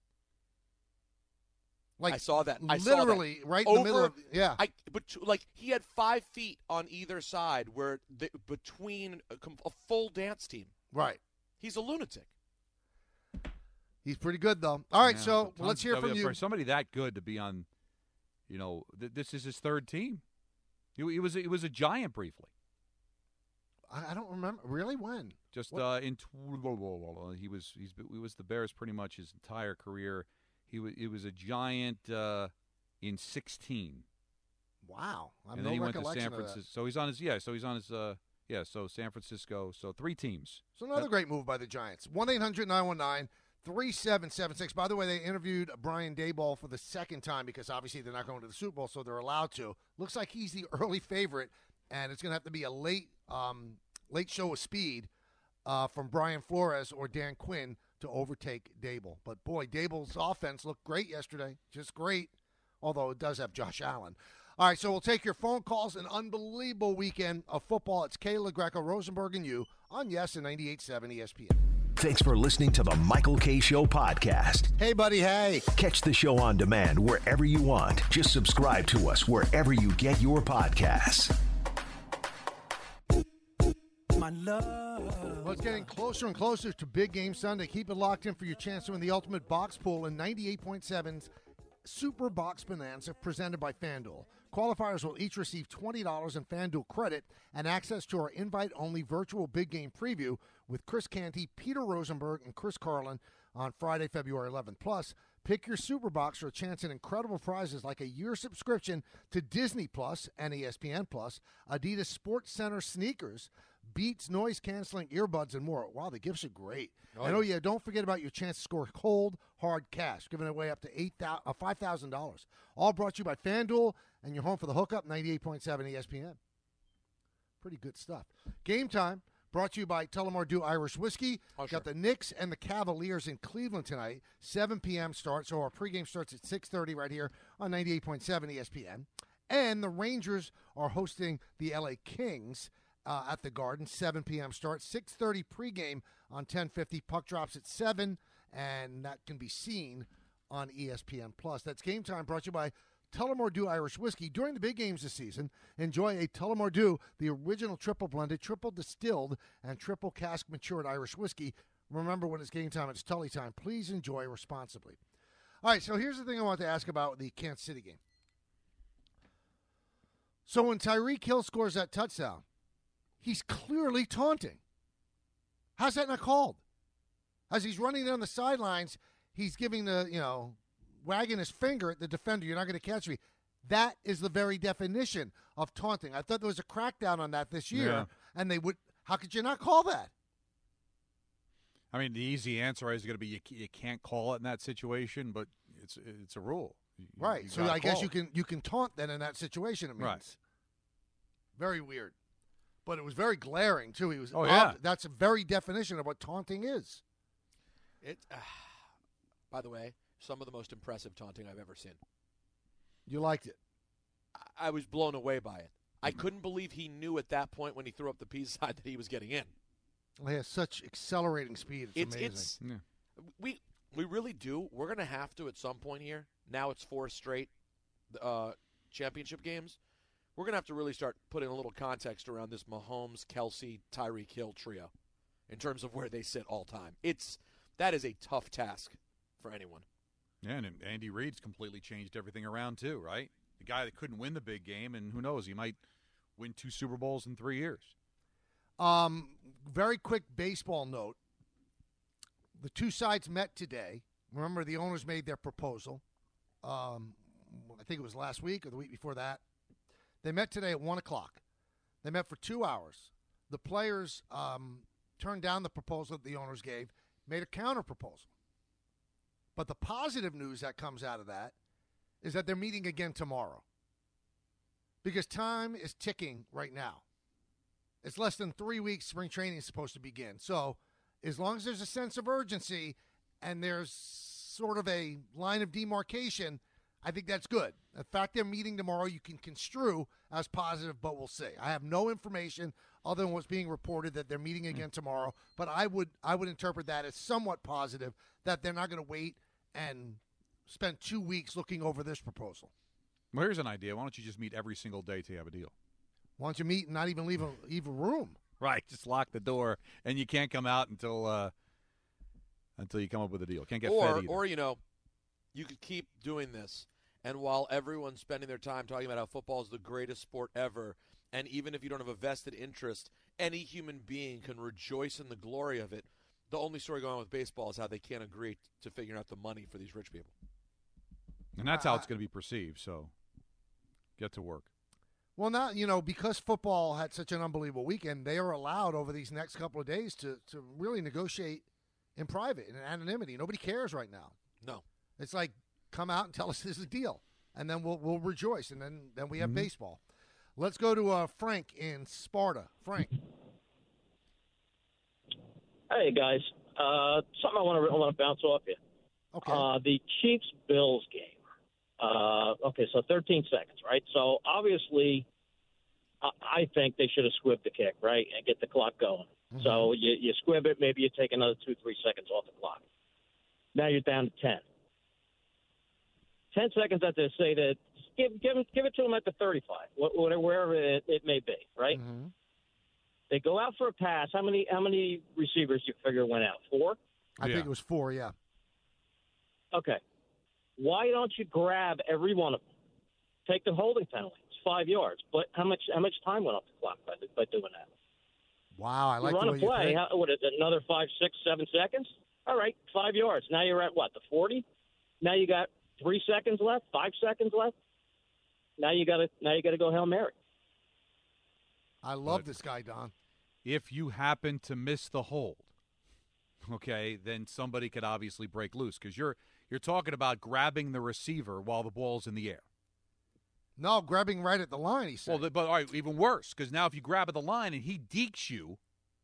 E: Like
G: I saw that. I saw that.
E: literally right in the middle
G: Over-
E: of yeah.
G: I but like he had five feet on either side, where the, between a, com- a full dance team.
E: right.
G: He's a lunatic.
E: He's pretty good though. All right,
F: Yeah,
E: so
F: but tons-
E: let's hear
F: I
E: from
F: mean,
E: you.
F: For somebody that good to be on, you know, th- this is his third team. He, he was he was a Giant briefly.
E: I, I don't remember really when.
F: Just
E: What?
F: uh, in tw- he was he's he was the Bears pretty much his entire career. He was he was a Giant uh, in sixteen,
E: Wow, I have
F: and
E: no
F: then he went to
E: recollection
F: San
E: of that.
F: Francisco. So he's on his yeah. So he's on his uh yeah. So San Francisco. So three teams.
E: So another great move by the Giants. one eight hundred nine one nine three seven seven six. By the way, they interviewed Brian Daboll for the second time because obviously they're not going to the Super Bowl, so they're allowed to. Looks like he's the early favorite, and it's going to have to be a late um, late show of speed uh, from Brian Flores or Dan Quinn to overtake Daboll. But, boy, Daboll's offense looked great yesterday, just great, although it does have Josh Allen. All right, so we'll take your phone calls. An unbelievable weekend of football. It's Kayla Greco, Rosenberg, and you on Yes and ninety-eight point seven E S P N.
B: Thanks for listening to the Michael K. Show podcast.
E: Hey, buddy, hey.
B: Catch the show on demand wherever you want. Just subscribe to us wherever you get your podcasts.
H: My love.
E: Well, it's getting closer and closer to Big Game Sunday. Keep it locked in for your chance to win the ultimate box pool in ninety-eight point seven's Super Box Bonanza presented by FanDuel. Qualifiers will each receive twenty dollars in FanDuel credit and access to our invite-only virtual Big Game preview with Chris Canty, Peter Rosenberg, and Chris Carlin on Friday, February eleventh. Plus, pick your Super Box for a chance at incredible prizes like a year subscription to Disney Plus and E S P N Plus, Adidas Sports Center sneakers, Beats noise-canceling earbuds, and more. Wow, the gifts are great.
G: Oh,
E: and oh, yeah, don't forget about your chance to score cold, hard cash, giving away up to eight thousand, uh, five thousand dollars. All brought to you by FanDuel and your home for the hookup, ninety-eight point seven E S P N. Pretty good stuff. Game time, brought to you by Tullamore Dew Irish Whiskey.
G: Oh,
E: Got
G: sure.
E: the Knicks and the Cavaliers in Cleveland tonight, seven p.m. start. So our pregame starts at six thirty right here on ninety-eight point seven E S P N. And the Rangers are hosting the L A Kings uh, at the Garden, seven p.m. start. six thirty pregame on ten fifty. Puck drops at seven, and that can be seen on E S P N Plus. That's Game Time, brought to you by Tullamore Dew Irish Whiskey. During the big games this season, enjoy a Tullamore Dew, the original triple blended, triple distilled, and triple cask matured Irish whiskey. Remember, when it's game time, it's Tully time. Please enjoy responsibly. All right, so here's the thing I want to ask about the Kansas City game. So when Tyreek Hill scores that touchdown, he's clearly taunting. How's that not called? As he's running down the sidelines, he's giving the, you know, wagging his finger at the defender. You're not going to catch me. That is the very definition of taunting. I thought there was a crackdown on that this year,
F: Yeah.
E: and they would. How could you not call that?
F: I mean, the easy answer is going to be you, you can't call it in that situation, but it's it's a rule. You-
E: Right.
F: you
E: So
F: gotta
E: I guess
F: call
E: you
F: it.
E: can you can taunt then in that situation. It means.
F: Right.
E: Very weird, but it was very glaring too. He was.
F: Oh, yeah.
E: ob- That's a very definition of what taunting is.
G: It. Uh, by the way, some of the most impressive taunting I've ever seen.
E: You liked it.
G: I, I was blown away by it. I couldn't believe he knew at that point when he threw up the peace sign that he was getting in.
E: He has such accelerating speed. It's,
G: It's
E: amazing.
G: it's
F: Yeah.
G: we we really do. We're gonna have to at some point here. Now it's four straight uh, championship games. We're gonna have to really start putting a little context around this Mahomes, Kelsey, Tyreek Hill trio in terms of where they sit all time. It's that is a tough task for anyone.
F: Yeah, and Andy Reid's completely changed everything around too, right? The guy that couldn't win the big game, and who knows, he might win two Super Bowls in three years.
E: Um, very quick baseball note. The two sides met today. Remember, the owners made their proposal. Um, I think it was last week or the week before that. They met today at one o'clock. They met for two hours. The players um, turned down the proposal that the owners gave, made a counter proposal. But the positive news that comes out of that is that they're meeting again tomorrow. Because time is ticking right now. It's less than three weeks spring training is supposed to begin. So as long as there's a sense of urgency and there's sort of a line of demarcation, I think that's good. The fact they're meeting tomorrow, you can construe as positive, but we'll see. I have no information other than what's being reported that they're meeting again tomorrow. But I would I would interpret that as somewhat positive, that they're not going to wait and spend two weeks looking over this proposal.
F: Well, here's an idea. Why don't you just meet every single day till you have a deal?
E: Why don't you meet and not even leave a, leave a room?
F: Right, just lock the door, and you can't come out until uh, until you come up with a deal. Can't get
G: or,
F: fed either.
G: Or, you know, you could keep doing this, and while everyone's spending their time talking about how football is the greatest sport ever, and even if you don't have a vested interest, any human being can rejoice in the glory of it, the only story going on with baseball is how they can't agree to figuring out the money for these rich people.
F: And that's how it's going to be perceived, so get to work.
E: Well, now, you know, because football had such an unbelievable weekend, they are allowed over these next couple of days to, to really negotiate in private, in anonymity. Nobody cares right now.
G: No. It's
E: like, come out and tell us this is a deal, and then we'll we'll rejoice, and then, then we have mm-hmm. baseball. Let's go to uh, Frank in Sparta. Frank.
H: Hey, guys. Uh, something I want to I want to bounce off you.
E: Okay.
H: Uh, the Chiefs-Bills game. Uh, okay, so thirteen seconds, right? So obviously, I, I think they should have squibbed the kick, right, and get the clock going. Mm-hmm. So you, you squib it, maybe you take another two, three seconds off the clock. Now you're down to ten. Ten seconds after they say that, give give give it to them at the thirty-five, whatever, wherever it, it may be, right?
E: Mm-hmm.
H: They go out for a pass. How many how many receivers do you figure went out? Four?
E: I
F: yeah.
E: think it was four. Yeah.
H: Okay. Why don't you grab every one of them? Take the holding penalty. It's five yards. But how much how much time went off the clock by, by doing that?
E: Wow, I like
H: you run
E: the way
H: a play.
E: you think.
H: How, what is it, another five, six, seven seconds? All right, five yards. Now you're at what, the forty? Now you got three seconds left, five seconds left. Now you got to now you got to go Hail Mary.
E: I love
F: but
E: this guy, Don.
F: If you happen to miss the hold, okay, then somebody could obviously break loose because you're you're talking about grabbing the receiver while the ball's in the air.
E: No, grabbing right at the line, he said.
F: Well, but all right, even worse, because now if you grab at the line and he dekes you,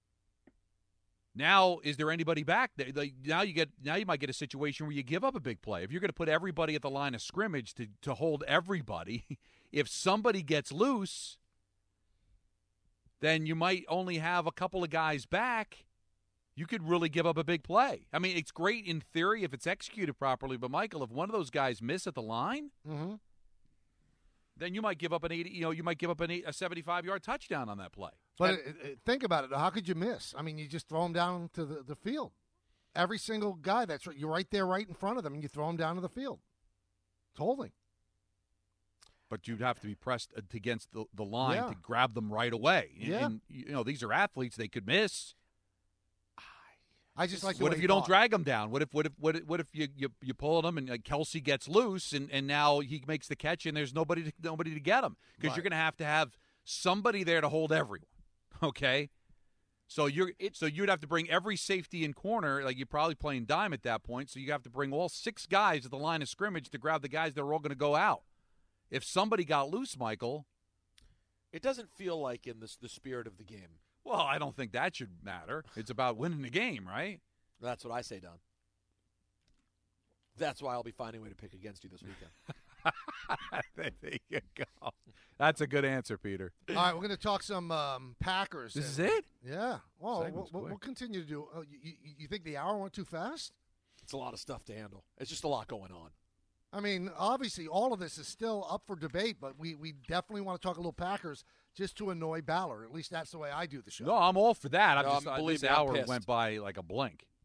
F: now is there anybody back there? Like, now you get now you might get a situation where you give up a big play. If you're going to put everybody at the line of scrimmage to, to hold everybody, if somebody gets loose, then you might only have a couple of guys back. You could really give up a big play. I mean, it's great in theory if it's executed properly, but Michael, if one of those guys miss at the line,
E: mm-hmm.
F: then you might give up an eighty. You know, you might give up an eight, a seventy-five yard touchdown on that play.
E: But and, it, it, think about it. How could you miss? I mean, you just throw them down to the, the field. Every single guy that's right, you're right there, right in front of them, and you throw them down to the field. It's holding.
F: But you'd have to be pressed against the, the line
E: yeah.
F: to grab them right away.
E: Yeah.
F: And, you know, these are athletes; they could miss.
E: I just like. The
F: what
E: way
F: if you
E: thought.
F: don't drag them down? What if what if what if, what if you you you pull them and like, Kelsey gets loose and, and now he makes the catch and there's nobody to, nobody to get him because
E: right.
F: you're going to have to have somebody there to hold everyone. Okay, so you're so you'd have to bring every safety in corner. Like you're probably playing dime at that point, so you have to bring all six guys at the line of scrimmage to grab the guys that are all going to go out. If somebody got loose, Michael,
G: it doesn't feel like in this the spirit of the game.
F: Well, I don't think that should matter. It's about winning the game, right?
G: That's what I say, Don. That's why I'll be finding a way to pick against you this weekend.
F: There you go. That's a good answer, Peter.
E: All right, we're going to talk some um, Packers.
F: This
E: and,
F: is it?
E: Yeah. Well,
F: Segment's
E: we'll, we'll
F: quick.
E: continue to do. Oh, you, you, you think the hour went too fast?
G: It's a lot of stuff to handle. It's just a lot going on.
E: I mean, obviously, all of this is still up for debate, but we, we definitely want to talk a little Packers just to annoy Ballard. At least that's the way I do the show.
F: No, I'm all for that. I'm
G: No,
F: just
G: I'm-
F: uh,
G: believe
F: this
G: me, I'm
F: hour
G: pissed.
F: went by like a blink.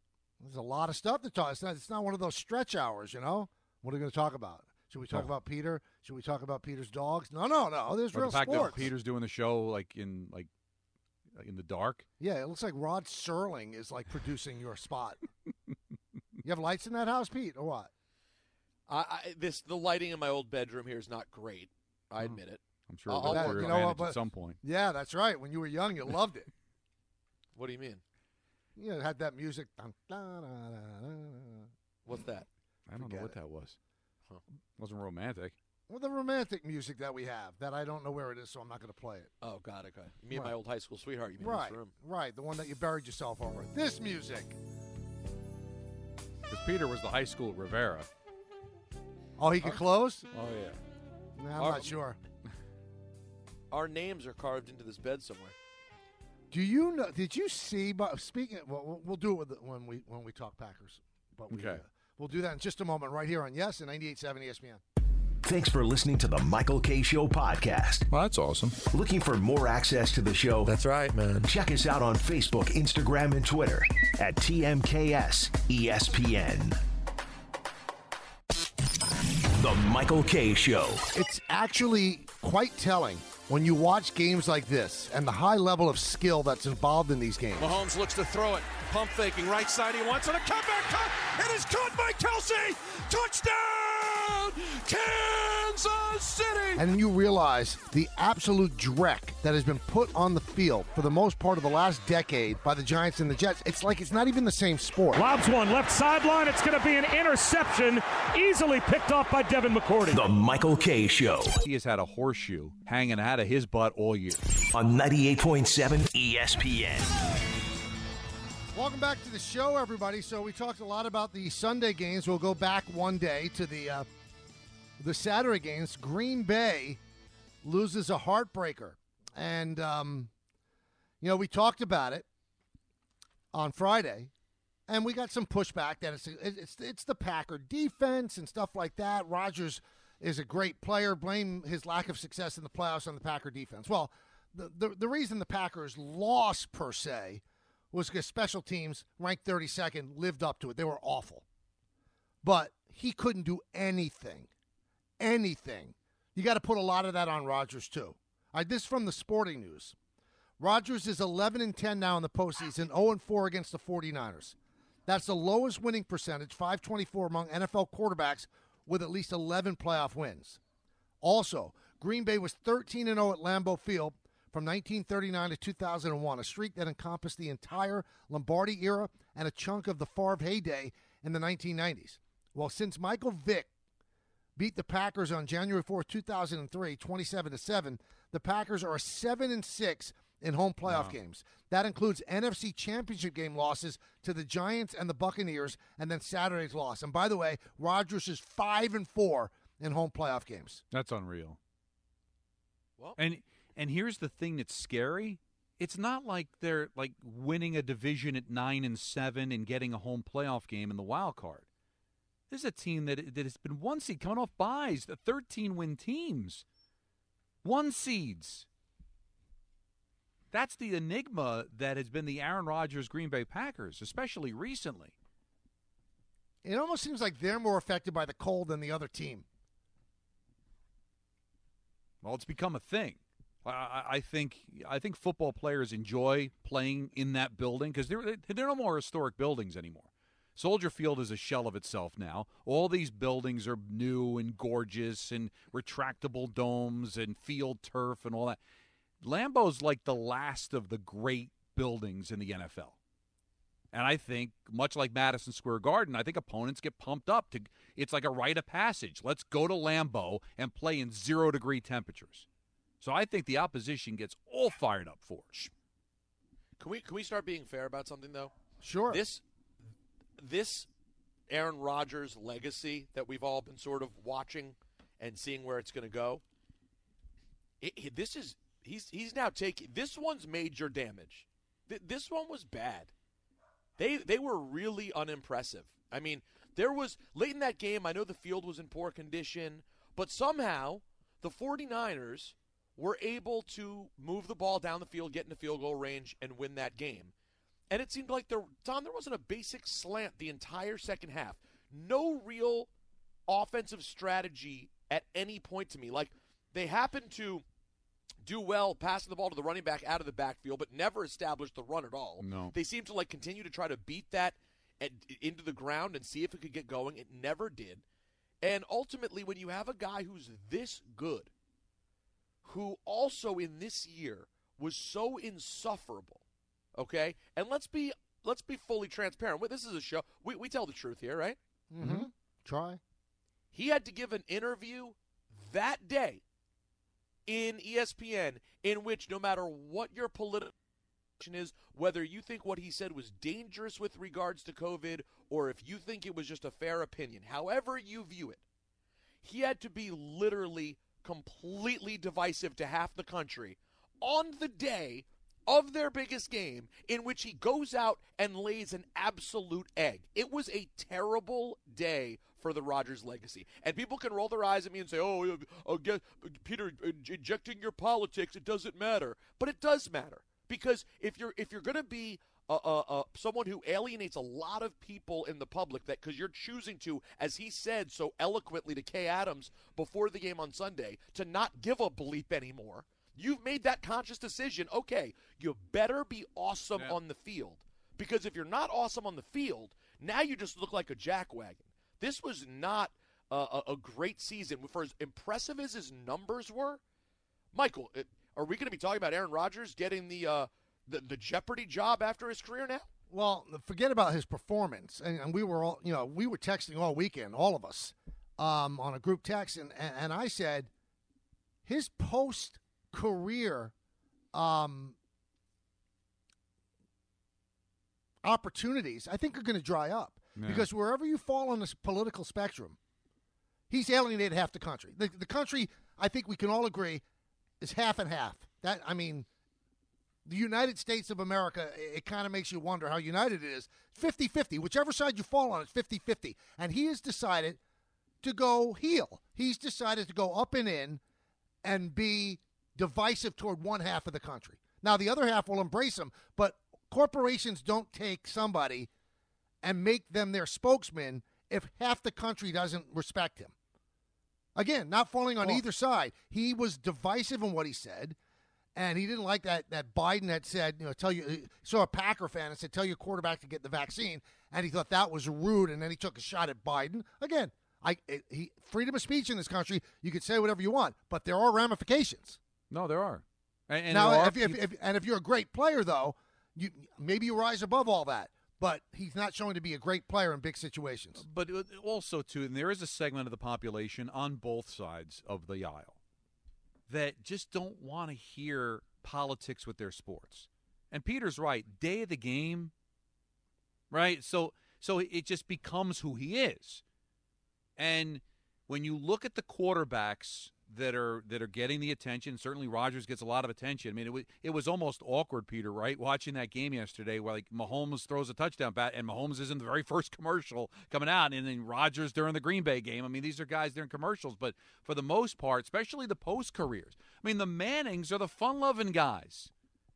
E: There's a lot of stuff to talk. It's not, it's not one of those stretch hours, you know? What are we going to talk about? Should we talk
F: Oh.
E: about Peter? Should we talk about Peter's dogs? No, no, no. There's
F: Or
E: real
F: the fact
E: sports.
F: that Peter's doing the show like in like in the dark.
E: Yeah, it looks like Rod Serling is like producing your spot. You have lights in that house, Pete, or what?
G: I, I, this the lighting in my old bedroom here is not great. I admit it.
F: I'm sure
G: I'll-
F: it'll
G: I'll
F: work to
G: work
F: your
E: you know what,
F: advantage
E: but-
F: at some point.
E: Yeah, that's right. When you were young, you loved it.
G: What do you mean?
E: You know, it had that music. Dun, dun, dun, dun, dun.
G: What's that?
F: I don't know
E: Forget
F: what
E: it.
F: that was.
G: Huh.
F: Wasn't romantic.
E: Well, the romantic music that we have that I don't know where it is, so I'm not going to play it.
G: Oh, God, okay. You mean
E: Right.
G: my old high school sweetheart? You mean
E: Right,
G: this room?
E: right. The one that you buried yourself over. This music.
F: Because Peter was the high school at Rivera.
E: Oh, he could close?
F: Oh yeah.
E: Nah, I'm
G: Our-
E: not sure.
G: Our names are carved into this bed somewhere.
E: Do you know? Did you see? But speaking, well, we'll- we'll do it with the, when we when we talk Packers. But we,
F: Okay.
E: uh, we'll do that in just a moment, right here on Yes and ninety-eight point seven E S P N.
B: Thanks for listening to the Michael K. Show podcast.
F: Well, that's awesome.
B: Looking for more access to the show?
G: That's right, man.
B: Check us out on Facebook, Instagram, and Twitter at T M K S E S P N. The Michael K. Show.
E: It's actually quite telling when you watch games like this and the high level of skill that's involved in these games.
I: Mahomes looks to throw it. Pump faking. Right side he wants it. A comeback cut. It is caught by Kelsey. Touchdown, Kansas City.
E: And you realize the absolute dreck that has been put on the field for the most part of the last decade by the Giants and the Jets. It's like it's not even the same sport.
J: Lobs one, left sideline. It's going to be an interception, easily picked off by Devin McCourty.
B: The Michael K. Show
F: He has had a horseshoe hanging out of his butt all year.
B: on ninety-eight point seven E S P N.
E: Welcome back to the show, everybody. So we talked a lot about the Sunday games. We'll go back one day to the uh, the Saturday games. Green Bay loses a heartbreaker, and um, you know we talked about it on Friday, and we got some pushback that it's it's it's the Packer defense and stuff like that. Rodgers is a great player. Blame his lack of success in the playoffs on the Packer defense. Well, the the, the reason the Packers lost per se was because special teams, ranked thirty-second, lived up to it. They were awful. But he couldn't do anything. Anything. You got to put a lot of that on Rodgers, too. All right, this is from the Sporting News. Rodgers is eleven and ten now in the postseason, oh and four against the 49ers. That's the lowest winning percentage, five twenty-four, among N F L quarterbacks with at least eleven playoff wins. Also, Green Bay was thirteen and oh at Lambeau Field from nineteen thirty-nine to two thousand one, a streak that encompassed the entire Lombardi era and a chunk of the Favre heyday in the nineteen nineties. Well, since Michael Vick beat the Packers on January fourth, two thousand three, twenty-seven to seven, the Packers are seven and six in home playoff
F: Wow.
E: games. That includes N F C Championship game losses to the Giants and the Buccaneers, and then Saturday's loss. And by the way, Rodgers is five and four in home playoff games.
F: That's unreal.
G: Well,
F: And and here's the thing that's scary. It's not like they're like winning a division at nine and seven and getting a home playoff game in the wild card. This is a team that that has been one seed coming off buys, the thirteen win teams, one seeds. That's the enigma that has been the Aaron Rodgers Green Bay Packers, especially recently.
E: It almost seems like they're more affected by the cold than the other team.
F: Well, it's become a thing. I, I think I think football players enjoy playing in that building because they're they're no more historic buildings anymore. Soldier Field is a shell of itself now. All these buildings are new and gorgeous and retractable domes and field turf and all that. Lambeau's like the last of the great buildings in the N F L. And I think, much like Madison Square Garden, I think opponents get pumped up. To It's like a rite of passage. Let's go to Lambeau and play in zero-degree temperatures. So I think the opposition gets all fired up for it.
G: can we can we start being fair about something though?
E: Sure.
G: This this Aaron Rodgers legacy that we've all been sort of watching and seeing where it's going to go. It, it- this is he's he's now taking this one's major damage. Th- this one was bad. They they were really unimpressive. I mean, there was late in that game, I know the field was in poor condition, but somehow the 49ers were able to move the ball down the field, get into field goal range, and win that game. And it seemed like, there, Don, there wasn't a basic slant the entire second half. No real offensive strategy at any point to me. Like, they happened to do well passing the ball to the running back out of the backfield, but never established the run at all.
F: No.
G: They seemed to, like, continue to try to beat that at, into the ground and see if it could get going. It never did. And ultimately, when you have a guy who's this good, who also in this year was so insufferable, okay? And let's be let's be fully transparent. This is a show. We, we tell the truth here, right?
E: Mm-hmm. Try.
G: He had to give an interview that day in E S P N in which no matter what your political is, whether you think what he said was dangerous with regards to COVID or if you think it was just a fair opinion, however you view it, he had to be literally completely divisive to half the country on the day of their biggest game in which he goes out and lays an absolute egg. It was a terrible day for the Rodgers legacy. And people can roll their eyes at me and say, oh, oh get, Peter, injecting your politics, it doesn't matter. But it does matter. Because if you're if you're going to be uh, uh, uh, someone who alienates a lot of people in the public, that because you're choosing to, as he said so eloquently to Kay Adams before the game on Sunday, to not give a bleep anymore, you've made that conscious decision. Okay, you better be awesome yeah. on the field. Because if you're not awesome on the field, now you just look like a jackwagon. This was not uh, a, a great season. For as impressive as his numbers were, Michael, it, are we going to be talking about Aaron Rodgers getting the, uh, the the Jeopardy job after his career now?
E: Well, forget about his performance. And, and we were all, you know, we were texting all weekend, all of us, um, on a group text. And, and, and I said, his post-career um, opportunities, I think, are going to dry up. Yeah. Because wherever you fall on this political spectrum, he's alienated half the country. The, the country, I think we can all agree, is half and half. That I mean, the United States of America, it, it kind of makes you wonder how united it is. fifty-fifty. Whichever side you fall on, it's fifty-fifty. And he has decided to go heel. He's decided to go up and in and be divisive toward one half of the country. Now, the other half will embrace him, but corporations don't take somebody and make them their spokesman if half the country doesn't respect him. Again, not falling on oh. either side. He was divisive in what he said, and he didn't like that that Biden had said, you know, tell you, saw a Packer fan and said, tell your quarterback to get the vaccine, and he thought that was rude, and then he took a shot at Biden. Again, I it, he freedom of speech in this country, you could say whatever you want, but there are ramifications.
F: No, there are. And, and
E: now,
F: there are,
E: if, if, if, and if you're a great player, though, you maybe you rise above all that. But he's not showing to be a great player in big situations.
F: But also, too, and there is a segment of the population on both sides of the aisle that just don't want to hear politics with their sports. And Peter's right. Day of the game, right? So, so it just becomes who he is. And when you look at the quarterbacks that are that are getting the attention, certainly Rodgers gets a lot of attention. I mean, it was it was almost awkward, Peter, right? Watching that game yesterday, where like Mahomes throws a touchdown bat, and Mahomes is in the very first commercial coming out, and then Rodgers during the Green Bay game. I mean, these are guys they're in commercials, but for the most part, especially the post careers, I mean, the Mannings are the fun-loving guys.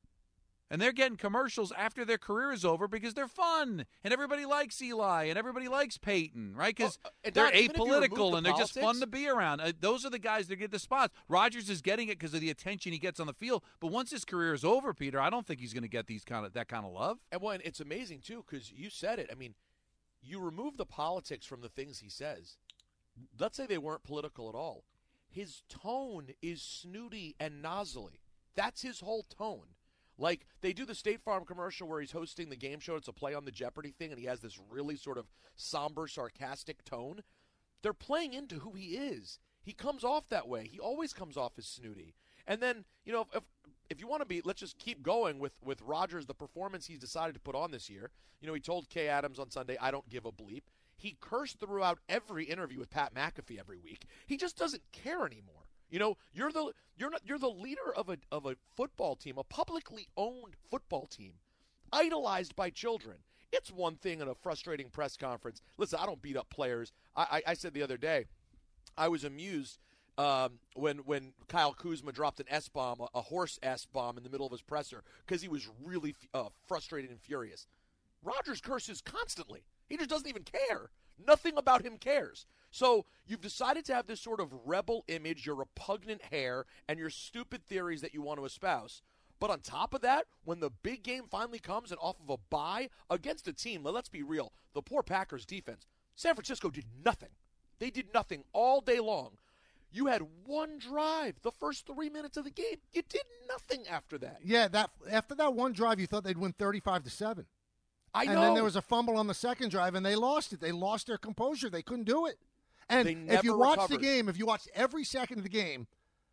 F: And they're getting commercials after their career is over because they're fun. And everybody likes Eli and everybody likes Peyton, right? Because well, uh, they're apolitical and the they're just fun to be around. Uh, those are the guys that get the spots. Rodgers is getting it because of the attention he gets on the field. But once his career is over, Peter, I don't think he's going to get these kind of that kind of love.
G: And well, it's amazing, too, because you said it. I mean, you remove the politics from the things he says. Let's say they weren't political at all. His tone is snooty and nozzly. That's his whole tone. Like, they do the State Farm commercial where he's hosting the game show. It's a play on the Jeopardy thing, and he has this really sort of somber, sarcastic tone. They're playing into who he is. He comes off that way. He always comes off as snooty. And then, you know, if if you want to be, let's just keep going with, with Rodgers, the performance he's decided to put on this year. You know, he told Kay Adams on Sunday, I don't give a bleep. He cursed throughout every interview with Pat McAfee every week. He just doesn't care anymore. You know, you're the you're not you're the leader of a of a football team, a publicly owned football team, idolized by children. It's one thing in a frustrating press conference. Listen, I don't beat up players. I, I, I said the other day, I was amused um, when when Kyle Kuzma dropped an S-bomb, a, a horse S-bomb in the middle of his presser because he was really uh, frustrated and furious. Rodgers curses constantly. He just doesn't even care. Nothing about him cares. So you've decided to have this sort of rebel image, your repugnant hair, and your stupid theories that you want to espouse. But on top of that, when the big game finally comes and off of a bye against a team, let's be real, the poor Packers defense, San Francisco did nothing. They did nothing all day long. You had one drive the first three minutes of the game. You did nothing after that.
E: Yeah, that after that one drive, you thought they'd win thirty-five to seven.
G: I know.
E: And then there was a fumble on the second drive, and they lost it. They lost their composure. They couldn't do it. And if you watch
G: recovered.
E: the game, if you watch every second of the game,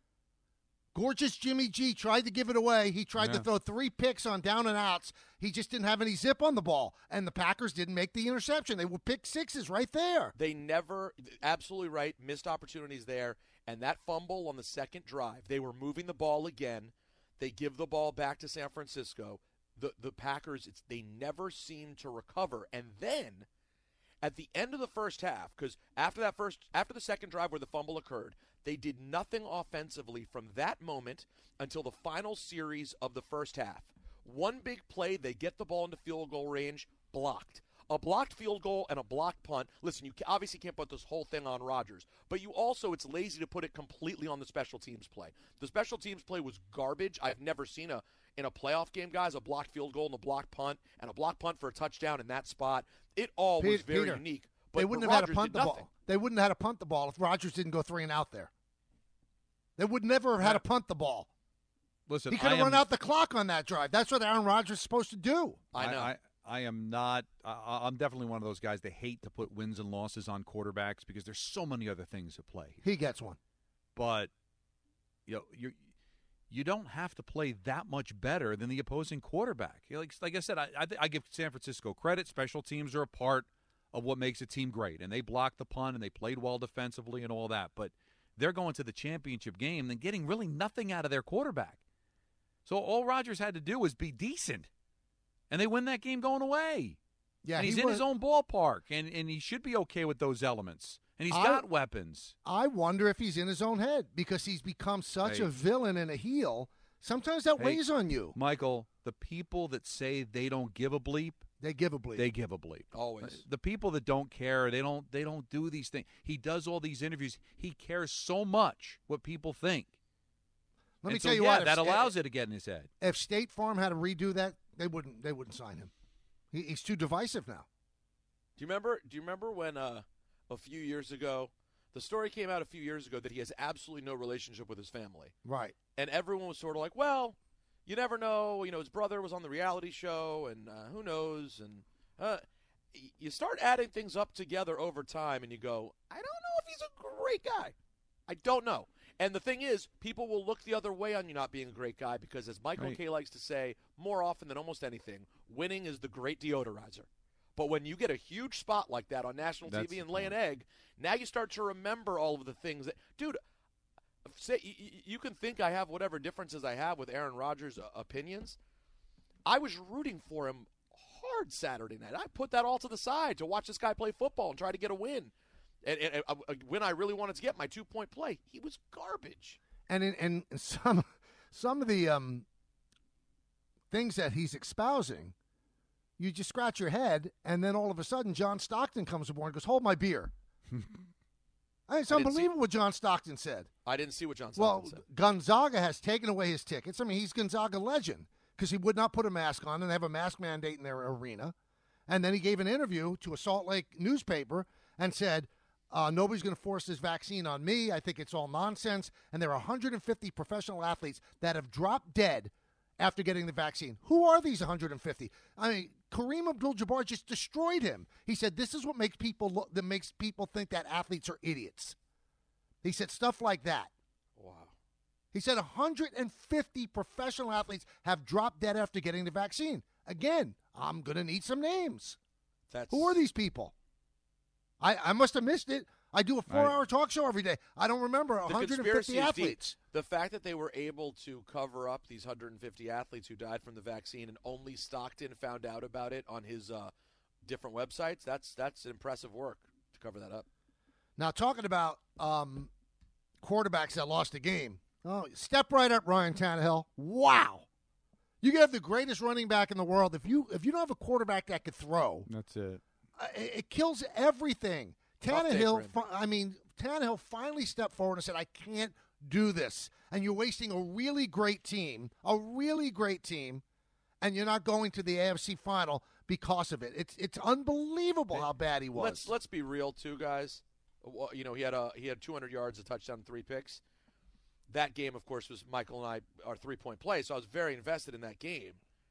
E: gorgeous Jimmy G tried to give it away. He tried
F: yeah.
E: to throw three picks on down and outs. He just didn't have any zip on the ball, and the Packers didn't make the interception. They would pick sixes right there.
G: They never, absolutely right, missed opportunities there. And that fumble on the second drive, they were moving the ball again. They give the ball back to San Francisco. The the Packers, it's, they never seem to recover. And then at the end of the first half, because after that first, after the second drive where the fumble occurred, they did nothing offensively from that moment until the final series of the first half. One big play, they get the ball into field goal range, blocked. A blocked field goal and a blocked punt. Listen, you obviously can't put this whole thing on Rodgers, but you also, it's lazy to put it completely on the special teams play. The special teams play was garbage. I've never seen a in a playoff game, guys, a blocked field goal and a blocked punt, and a blocked punt for a touchdown in that spot. It all was
E: Peter,
G: very
E: Peter,
G: unique. But,
E: they wouldn't
G: but
E: have
G: Rodgers
E: had to punt
G: did
E: the
G: nothing.
E: ball. They wouldn't have had to punt the ball if Rodgers didn't go three and out there. They would never have had to punt the ball.
F: Listen,
E: he could have
F: I
E: run
F: am,
E: out the clock on that drive. That's what Aaron Rodgers is supposed to do.
G: I know.
F: I, I, I am not. I, I'm definitely one of those guys that hate to put wins and losses on quarterbacks because there's so many other things at play.
E: He gets one,
F: but you know, you you don't have to play that much better than the opposing quarterback. You know, like like I said, I I, I give San Francisco credit. Special teams are a part of what makes a team great, and they blocked the punt and they played well defensively and all that. But they're going to the championship game and getting really nothing out of their quarterback. So all Rodgers had to do was be decent. And they win that game going away.
E: Yeah,
F: and he's
E: he
F: in
E: was,
F: his own ballpark, and, and he should be okay with those elements. And he's
E: I,
F: got weapons.
E: I wonder if he's in his own head because he's become such
F: hey.
E: a villain and a heel. Sometimes that
F: hey,
E: weighs on you.
F: Michael, the people that say they don't give a bleep,
E: they give a bleep.
F: They give a bleep.
G: Always.
F: The people that don't care, they don't they don't do these things. He does all these interviews. He cares so much what people think.
E: Let
F: and
E: me
F: so,
E: tell you
F: yeah,
E: what.
F: that
E: if,
F: allows it to get in his head.
E: If State Farm had to redo that, they wouldn't. They wouldn't sign him. He, he's too divisive now.
G: Do you remember? Do you remember when uh, a few years ago, the story came out a few years ago that he has absolutely no relationship with his family,
E: Right.
G: and everyone was sort of like, "Well, you never know. You know, his brother was on the reality show, and uh, who knows?" And uh, y- you start adding things up together over time, and you go, "I don't know if he's a great guy. I don't know." And the thing is, people will look the other way on you not being a great guy because, as Michael
F: Right.
G: Kay likes to say, more often than almost anything, winning is the great deodorizer. But when you get a huge spot like that on national
F: That's
G: T V and
F: the
G: lay an
F: point.
G: egg, now you start to remember all of the things that, dude. Say you, you can think I have whatever differences I have with Aaron Rodgers' uh, opinions. I was rooting for him hard Saturday night. I put that all to the side to watch this guy play football and try to get a win. And, and, and a win I really wanted to get, my two-point play. He was garbage.
E: And in, and some some of the um, things that he's espousing, you just scratch your head, and then all of a sudden, John Stockton comes aboard and goes, "Hold my beer." I mean, it's
G: I didn't
E: unbelievable what John Stockton said.
G: I didn't see what John
E: Well,
G: Stockton said.
E: Gonzaga has taken away his tickets. I mean, he's Gonzaga legend because he would not put a mask on, and they have a mask mandate in their arena. And then he gave an interview to a Salt Lake newspaper and said, uh, nobody's going to force this vaccine on me. I think it's all nonsense. And there are one hundred fifty professional athletes that have dropped dead after getting the vaccine. Who are these one hundred fifty? I mean, Kareem Abdul-Jabbar just destroyed him. He said, this is what makes people look, that makes people think that athletes are idiots. He said stuff like that.
G: Wow.
E: He said one hundred fifty professional athletes have dropped dead after getting the vaccine. Again, I'm going to need some names.
G: That's
E: Who are these people? I, I must have missed it. I do a four-hour
F: Right.
E: talk show every day. I don't remember
G: The
E: one hundred
G: conspiracy
E: fifty
G: is deep.
E: athletes.
G: The fact that they were able to cover up these one hundred fifty athletes who died from the vaccine and only Stockton found out about it on his uh, different websites, that's that's impressive work to cover that up.
E: Now, talking about um, quarterbacks that lost the game. Oh, step right up, Ryan Tannehill. Wow. You can have the greatest running back in the world. If you if you don't have a quarterback that could throw,
F: that's it.
E: Uh, it, it kills everything. Tannehill, I mean, Tannehill finally stepped forward and said, I can't do this. And you're wasting a really great team, a really great team, and you're not going to the A F C final because of it. It's it's unbelievable how bad he was.
G: Let's let's be real, too, guys. You know, he had a he had two hundred yards, a touchdown, and three picks. That game, of course, was Michael and I, our three-point play, so I was very invested in that game.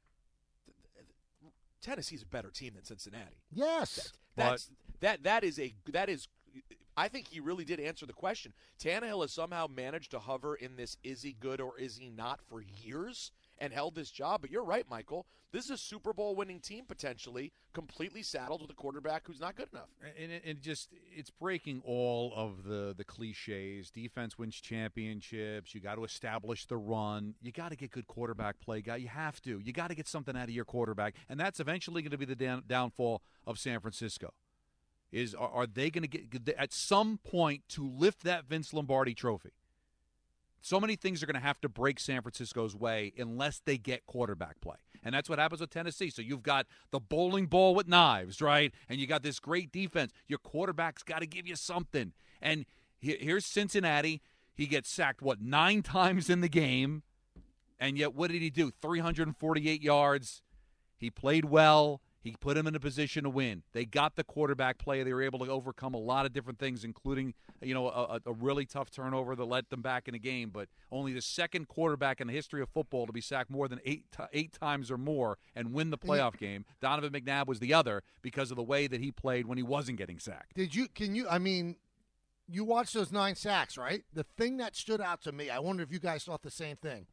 G: Tennessee's a better team than Cincinnati.
E: Yes.
G: That, that's, that, that is a – that is – I think he really did answer the question. Tannehill has somehow managed to hover in this is he good or is he not for years and held this job. But you're right, Michael. This is a Super Bowl winning team potentially, completely saddled with a quarterback who's not good enough.
F: And it, it just it's breaking all of the the cliches. Defense wins championships. You got to establish the run. You got to get good quarterback play, guy. You have to. You got to get something out of your quarterback, and that's eventually going to be the down, downfall of San Francisco. Is are, are they going to get at some point to lift that Vince Lombardi trophy? So many things are going to have to break San Francisco's way unless they get quarterback play. And that's what happens with Tennessee. So you've got the bowling ball with knives, right? And you got this great defense. Your quarterback's got to give you something. And here's Cincinnati. He gets sacked, what, nine times in the game. And yet what did he do? three hundred forty-eight yards. He played well. He put him in a position to win. They got the quarterback play. They were able to overcome a lot of different things, including, you know, a, a really tough turnover that led them back in the game. But only the second quarterback in the history of football to be sacked more than eight eight times or more and win the playoff game. Donovan McNabb was the other because of the way that he played when he wasn't getting sacked.
E: Did you? Can you? I mean, you watched those nine sacks, right? The thing that stood out to me, I wonder if you guys thought the same thing.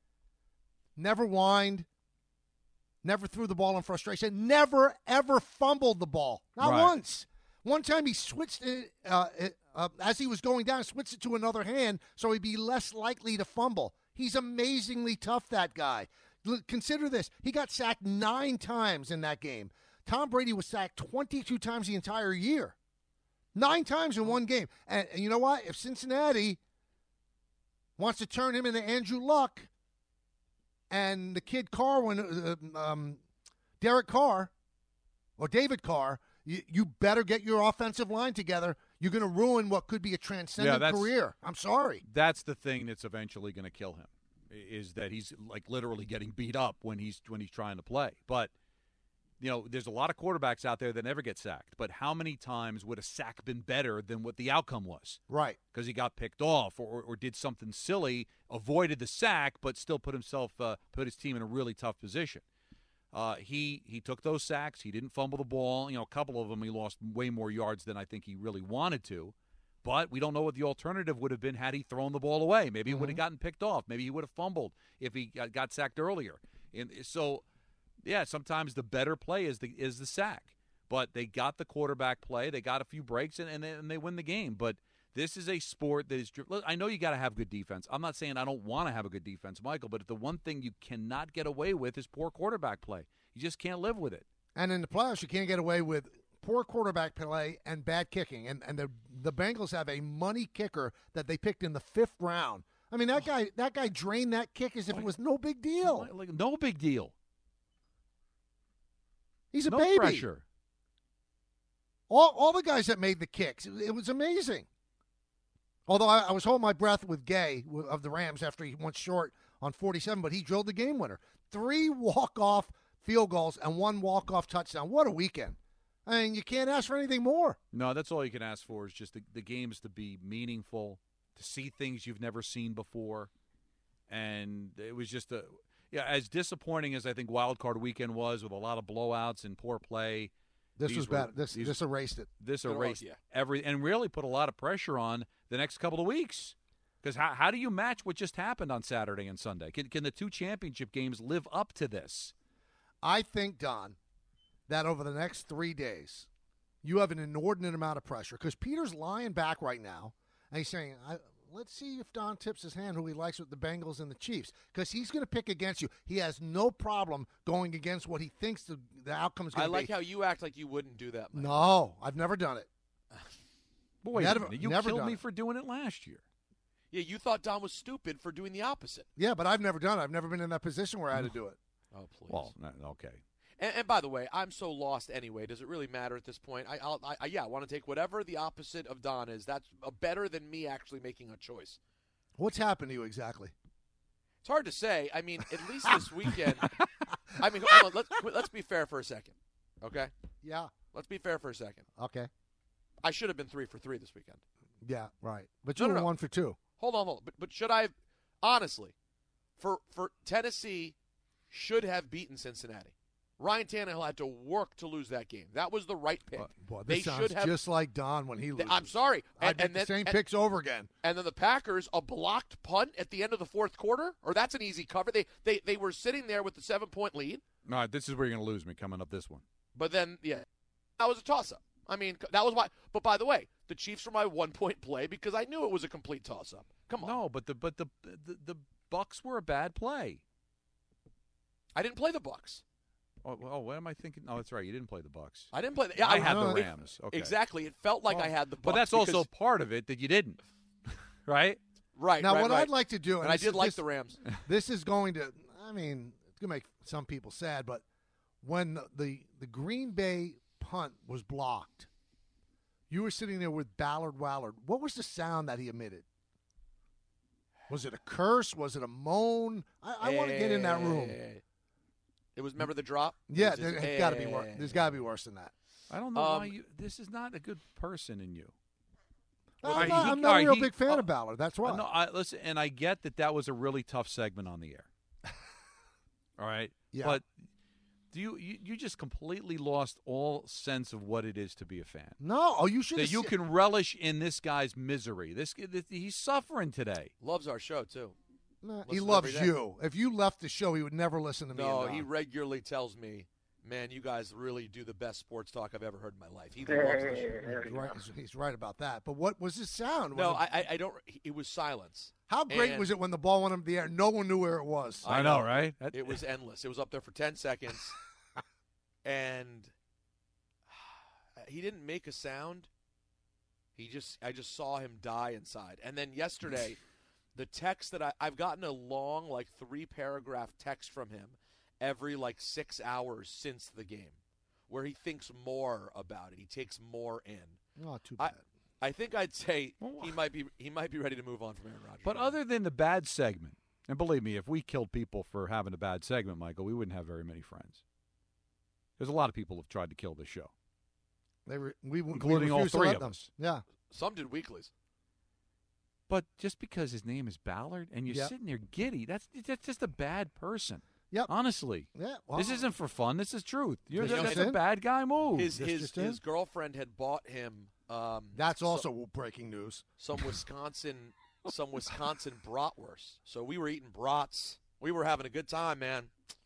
E: Never whined. Never threw the ball in frustration. Never, ever fumbled the ball. Not
F: right.
E: once. One time he switched it, uh, it uh, as he was going down, switched it to another hand so he'd be less likely to fumble. He's amazingly tough, that guy. L- consider this. He got sacked nine times in that game. Tom Brady was sacked twenty-two times the entire year. Nine times in one game. And, and you know what? If Cincinnati wants to turn him into Andrew Luck, and the kid Carr, when uh, um, Derek Carr or David Carr, you, you better get your offensive line together. You're going to ruin what could be a transcendent
F: yeah,
E: career. I'm sorry.
F: That's the thing that's eventually going to kill him, is that he's like literally getting beat up when he's when he's trying to play. But you know, there's a lot of quarterbacks out there that never get sacked. But how many times would a sack been better than what the outcome was?
E: Right.
F: Because he got picked off or, or, or did something silly, avoided the sack, but still put himself, uh, put his team in a really tough position. Uh, he he took those sacks. He didn't fumble the ball. You know, a couple of them he lost way more yards than I think he really wanted to. But we don't know what the alternative would have been had he thrown the ball away. Maybe he mm-hmm. would have gotten picked off. Maybe he would have fumbled if he got, got sacked earlier. And so, yeah, sometimes the better play is the is the sack. But they got the quarterback play. They got a few breaks, and, and, they, and they win the game. But this is a sport that is – I know you got to have good defense. I'm not saying I don't want to have a good defense, Michael, but the one thing you cannot get away with is poor quarterback play. You just can't live with it.
E: And in the playoffs, you can't get away with poor quarterback play and bad kicking. And and the the Bengals have a money kicker that they picked in the fifth round. I mean, that guy that guy drained that kick as if it was no big deal.
F: Like, no big deal.
E: He's a
F: no
E: baby.
F: Pressure.
E: All all the guys that made the kicks, it, it was amazing. Although I, I was holding my breath with Gay of the Rams after he went short on forty-seven, but he drilled the game winner. Three walk-off field goals and one walk-off touchdown. What a weekend. I mean, you can't ask for anything more.
F: No, that's all you can ask for is just the, the games to be meaningful, to see things you've never seen before. And it was just a yeah, as disappointing as I think Wild Card Weekend was with a lot of blowouts and poor play.
E: This was
F: were,
E: bad. This
F: these,
E: this erased it.
F: This erased yeah. every and really put a lot of pressure on the next couple of weeks. Because how how do you match what just happened on Saturday and Sunday? Can can the two championship games live up to this?
E: I think, Don, that over the next three days, you have an inordinate amount of pressure. Because Peter's lying back right now, and he's saying, I, let's see if Don tips his hand who he likes with the Bengals and the Chiefs. Because he's going to pick against you. He has no problem going against what he thinks the, the outcome is going to be.
G: I like how you act like you wouldn't do that, Mike.
E: No, I've never done it.
F: Boy,
E: never,
F: you
E: never
F: killed me
E: it.
F: for doing it last year.
G: Yeah, you thought Don was stupid for doing the opposite.
E: Yeah, but I've never done it. I've never been in that position where I had to do it.
G: Oh, please.
F: Well, no, okay.
G: And, and by the way, I'm so lost anyway. Does it really matter at this point? I, I'll, I, yeah, I want to take whatever the opposite of Don is. That's uh, better than me actually making a choice.
E: What's happened to you exactly?
G: It's hard to say. I mean, at least this weekend. I mean, hold on, let's let's be fair for a second, okay?
E: Yeah.
G: Let's be fair for a second.
E: Okay.
G: I should have been three for three this weekend.
E: Yeah, right. But you
G: No, no,
E: were
G: no.
E: one for two.
G: Hold on, hold on. But, but should I have, honestly, for for Tennessee, should have beaten Cincinnati. Ryan Tannehill had to work to lose that game. That was the right pick.
E: Uh, boy,
G: they
E: this sounds
G: should have.
E: just like Don when he loses.
G: I'm sorry.
E: I'd
G: And,
E: make
G: and
E: the
G: then,
E: same
G: and,
E: picks over again.
G: And then the Packers, a blocked punt at the end of the fourth quarter, or that's an easy cover. They they they were sitting there with the seven point lead.
F: All right, this is where you're going to lose me coming up this one.
G: But then, yeah, that was a toss-up. I mean, that was why. But by the way, the Chiefs were my one-point play because I knew it was a complete toss-up. Come on.
F: No, but the but the the, the Bucks were a bad play.
G: I didn't play the Bucks.
F: Oh, oh, what am I thinking? Oh, that's right. You didn't play the Bucks.
G: I didn't play the. Yeah,
F: I had the
G: it-
F: Rams. Okay.
G: Exactly. It felt like
F: Well,
G: I had the Bucks.
F: But that's also
G: because-
F: part of it that you didn't, right?
G: right.
E: Now,
G: right,
E: what
G: right.
E: I'd like to do,
G: and I
E: this
G: did
E: is-
G: like
E: this-
G: the Rams.
E: This is going to, I mean, it's going to make some people sad, but when the, the, the Green Bay punt was blocked, you were sitting there with Ballard Wallard. What was the sound that he emitted? Was it a curse? Was it a moan? I, I want to get in that room.
G: Hey. It was, remember the drop?
E: Yeah,
G: It was just,
E: there's got to be
G: hey.
E: worse. There's got to be worse than that.
F: I don't know
G: Um,
F: why you. This is not a good person in you.
E: I'm
F: All right,
E: not,
F: he-
E: I'm not
F: all
E: a
F: right,
E: real
F: he-
E: big fan
F: oh,
E: of Ballard. That's why.
F: Uh, no, I, listen, and I get that that was a really tough segment on the air. All right,
E: Yeah.
F: but do you, you you just completely lost all sense of what it is to be a fan?
E: No, oh, you should.
F: That you can relish in this guy's misery. This, this he's suffering today.
G: Loves our show, too.
E: Nah, he
G: Listen
E: loves
G: every day.
E: you. If you left the show, he would never listen to me.
G: No,
E: and Don.
G: he regularly tells me, man, you guys really do the best sports talk I've ever heard in my life. He loves the show.
E: He's right, he's, he's right about that. But what was his sound?
G: No,
E: Was it-
G: I, I, I don't. It was silence.
E: How great
G: and-
E: was it when the ball went up in the air? No one knew where it was.
F: I know, right? That-
G: It was endless. It was up there for ten seconds, and he didn't make a sound. He just, I just saw him die inside. And then yesterday, the text that I, I've gotten a long, like three paragraph text from him every like six hours since the game, where he thinks more about it. He takes more in.
E: Not too
G: I,
E: bad.
G: I think I'd say he might be he might be ready to move on from Aaron Rodgers.
F: But other than the bad segment, and believe me, if we killed people for having a bad segment, Michael, we wouldn't have very many friends. There's a lot of people who have tried to kill this show,
E: They were, we,
F: including
E: we
F: all
E: refused to
F: three
E: let
F: of
E: them.
F: us.
E: Yeah.
G: Some did weeklies.
F: But just because his name is Ballard and you're
E: Yep.
F: sitting there giddy, that's that's just a bad person.
E: Yep.
F: Honestly.
E: Yeah. Well,
F: This isn't for fun. This is truth. You're,
E: This
F: that's
E: just
F: a
E: in?
F: bad guy move.
G: His
E: This
G: his
E: just in?
G: his girlfriend had bought him. Um,
E: That's
G: so-
E: also breaking news.
G: some Wisconsin some Wisconsin bratwurst. So we were eating brats. We were having a good time, man.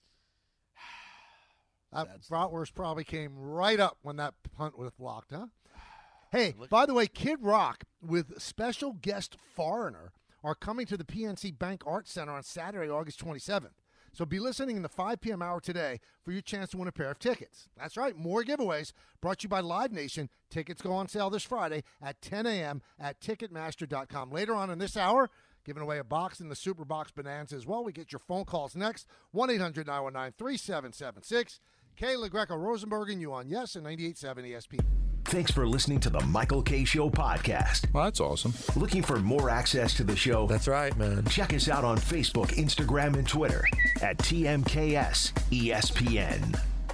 E: That
G: Sad
E: bratwurst probably came right up when that punt was blocked, huh? Hey,
G: Look-
E: by the way, Kid Rock with special guest Foreigner are coming to the P N C Bank Arts Center on Saturday, August twenty-seventh. So be listening in the five p.m. hour today for your chance to win a pair of tickets. That's right, more giveaways brought to you by Live Nation. Tickets go on sale this Friday at ten a.m. at Ticketmaster dot com. Later on in this hour, giving away a box in the Super Box Bonanza as well. We get your phone calls next. one eight hundred nine one nine three seven seven six. Kay LaGreca Rosenberg and you on Yes and ninety-eight point seven E S P N.
B: Thanks for listening to the Michael K. Show podcast.
I: Well, that's awesome.
B: Looking for more access to the show?
G: That's right, man.
B: Check us out on Facebook, Instagram, and Twitter at T M K S E S P N.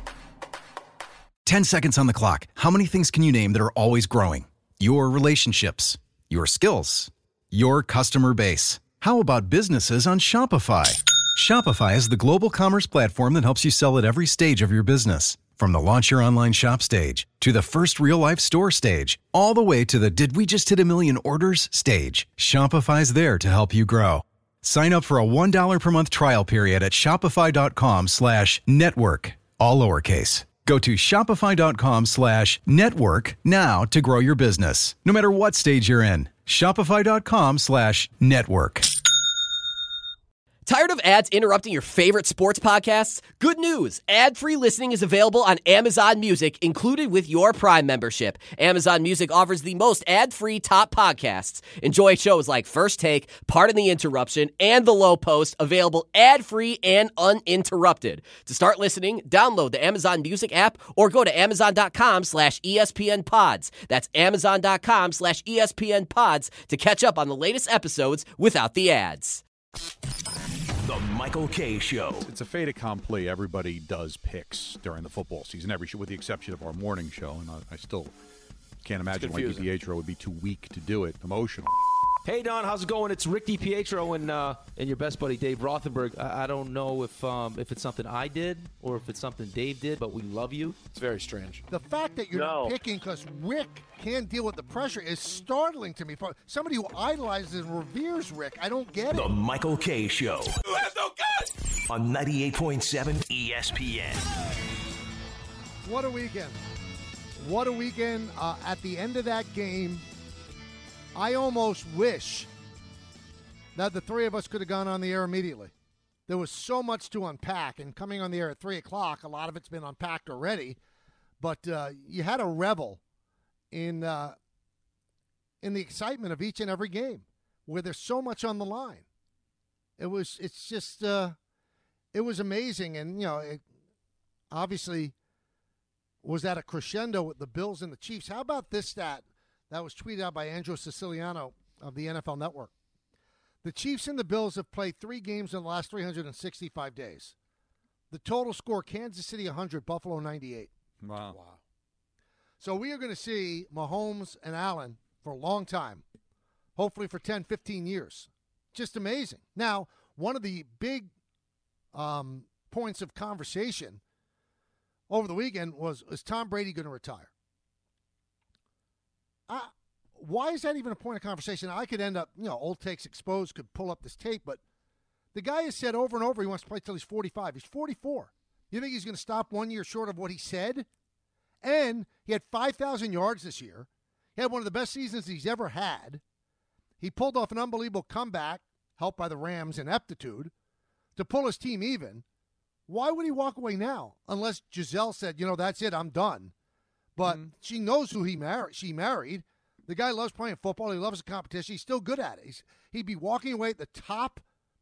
K: ten seconds on the clock. How many things can you name that are always growing? Your relationships, your skills, your customer base. How about businesses on Shopify? Shopify is the global commerce platform that helps you sell at every stage of your business. From the launch your online shop stage, to the first real-life store stage, all the way to the did we just hit a million orders stage. Shopify's there to help you grow. Sign up for a one dollar per month trial period at shopify.com slash network, all lowercase. Go to shopify.com slash network now to grow your business, no matter what stage you're in. Shopify.com slash network.
L: Tired of ads interrupting your favorite sports podcasts? Good news! Ad-free listening is available on Amazon Music, included with your Prime membership. Amazon Music offers the most ad-free top podcasts. Enjoy shows like First Take, Pardon the Interruption, and The Low Post, available ad-free and uninterrupted. To start listening, download the Amazon Music app or go to amazon.com slash ESPN pods. That's amazon.com slash ESPN pods to catch up on the latest episodes without the ads.
B: The Michael Kay Show.
F: It's a fait accompli. Everybody does picks during the football season, every show, with the exception of our morning show. And I, I still can't imagine why DiPietro would be too weak to do it. Emotional.
M: Hey, Don, how's it going? It's Rick DiPietro and uh, and your best buddy Dave Rothenberg. I, I don't know if um, if it's something I did or if it's something Dave did, but we love you.
G: It's very strange.
E: The fact that you're
H: No.
E: not picking because Rick can't deal with the pressure is startling to me. For somebody who idolizes and reveres Rick, I don't get it.
B: The Michael Kay Show.
I: Who has no guts?
B: On ninety-eight point seven E S P N.
E: What a weekend. What a weekend. Uh, at the end of that game, I almost wish that the three of us could have gone on the air immediately. There was so much to unpack, and coming on the air at three o'clock, a lot of it's been unpacked already. But uh, you had a revel in uh, in the excitement of each and every game, where there's so much on the line. It was, it's just, uh, it was amazing, and you know, it obviously was at a crescendo with the Bills and the Chiefs. How about this stat that was tweeted out by Andrew Siciliano of the N F L Network? The Chiefs and the Bills have played three games in the last three hundred sixty-five days. The total score, Kansas City one hundred, Buffalo ninety-eight.
F: Wow.
G: Wow.
E: So we are going to see Mahomes and Allen for a long time, hopefully for ten, fifteen years. Just amazing. Now, one of the big um, points of conversation over the weekend was, is Tom Brady going to retire? Uh, why is that even a point of conversation? I could end up, you know, Old Takes Exposed could pull up this tape, but the guy has said over and over he wants to play till he's forty-five. He's forty-four. You think he's going to stop one year short of what he said? And he had five thousand yards this year. He had one of the best seasons he's ever had. He pulled off an unbelievable comeback, helped by the Rams' ineptitude, to pull his team even. Why would he walk away now? Unless Giselle said, you know, that's it, I'm done. But mm-hmm. she knows who he married. She married. The guy loves playing football. He loves the competition. He's still good at it. He's, he'd be walking away at the top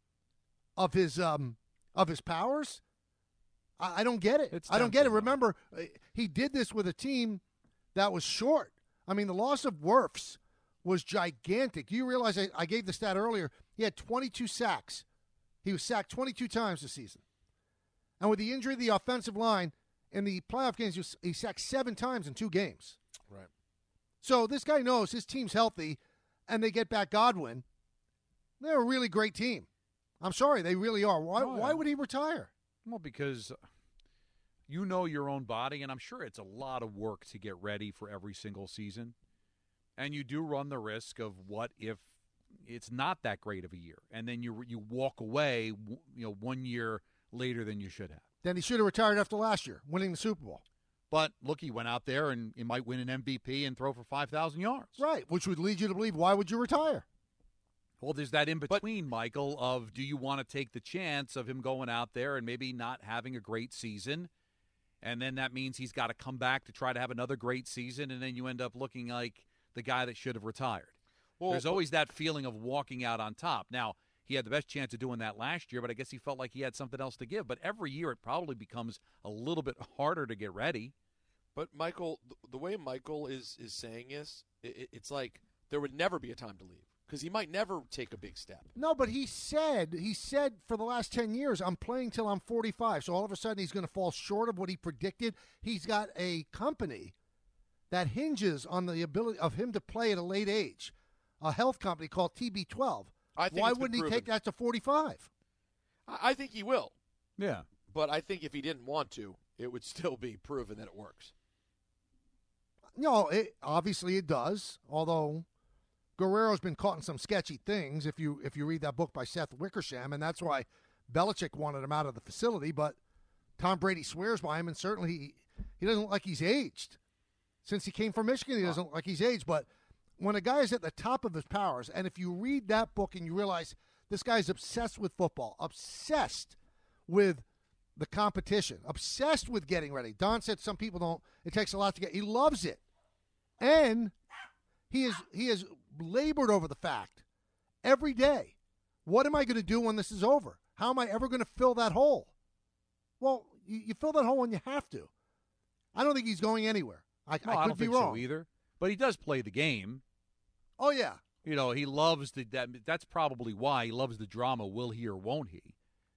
E: of his um of his powers. I, I don't get it.
F: It's
E: I don't get it. Remember, he did this with a team that was short. I mean, the loss of Wirfs was gigantic. You realize I, I gave the stat earlier. He had twenty-two sacks. He was sacked twenty-two times this season. And with the injury of the offensive line, in the playoff games, he, was, he sacked seven times in two games.
G: Right.
E: So this guy knows his team's healthy, and they get back Godwin. They're a really great team. I'm sorry, they really are. Why,
F: oh, yeah.
E: why would he retire?
F: Well, because you know your own body, and I'm sure it's a lot of work to get ready for every single season. And you do run the risk of what if it's not that great of a year, and then you you walk away, you know, one year later than you should have.
E: Then he should have retired after last year, winning the Super Bowl.
F: But look, he went out there and he might win an M V P and throw for five thousand yards.
E: Right, which would lead you to believe, why would you retire?
F: Well, there's that in-between, but, Michael, of do you want to take the chance of him going out there and maybe not having a great season, and then that means he's got to come back to try to have another great season, and then you end up looking like the guy that should have retired. Well, there's always that feeling of walking out on top. Now, he had the best chance of doing that last year, but I guess he felt like he had something else to give. But every year it probably becomes a little bit harder to get ready.
G: But, Michael, the way Michael is, is saying this, it, it's like there would never be a time to leave because he might never take a big step.
E: No, but he said, he said for the last ten years, I'm playing till I'm forty-five. So all of a sudden he's going to fall short of what he predicted. He's got a company that hinges on the ability of him to play at a late age, a health company called T B twelve.
G: I think
E: Why wouldn't he take that to forty-five?
G: I think he will.
F: Yeah.
G: But I think if he didn't want to, it would still be proven that it works.
E: No, it, obviously it does, although Guerrero's been caught in some sketchy things if you if you read that book by Seth Wickersham, and that's why Belichick wanted him out of the facility, but Tom Brady swears by him, and certainly he, he doesn't look like he's aged. Since he came from Michigan, he doesn't look like he's aged, but when a guy is at the top of his powers, and if you read that book and you realize This guy's obsessed with football, obsessed with the competition, obsessed with getting ready. Don said some people don't. It takes a lot to get. He loves it, and he is he has labored over the fact every day. What am I going to do when this is over? How am I ever going to fill that hole? Well, you, you fill that hole when you have to. I don't think he's going anywhere. I,
F: no,
E: I could
F: I don't
E: be
F: think
E: wrong
F: so either. But he does play the game.
E: Oh yeah.
F: You know, he loves the. That, that's probably why he loves the drama. Will he or won't he?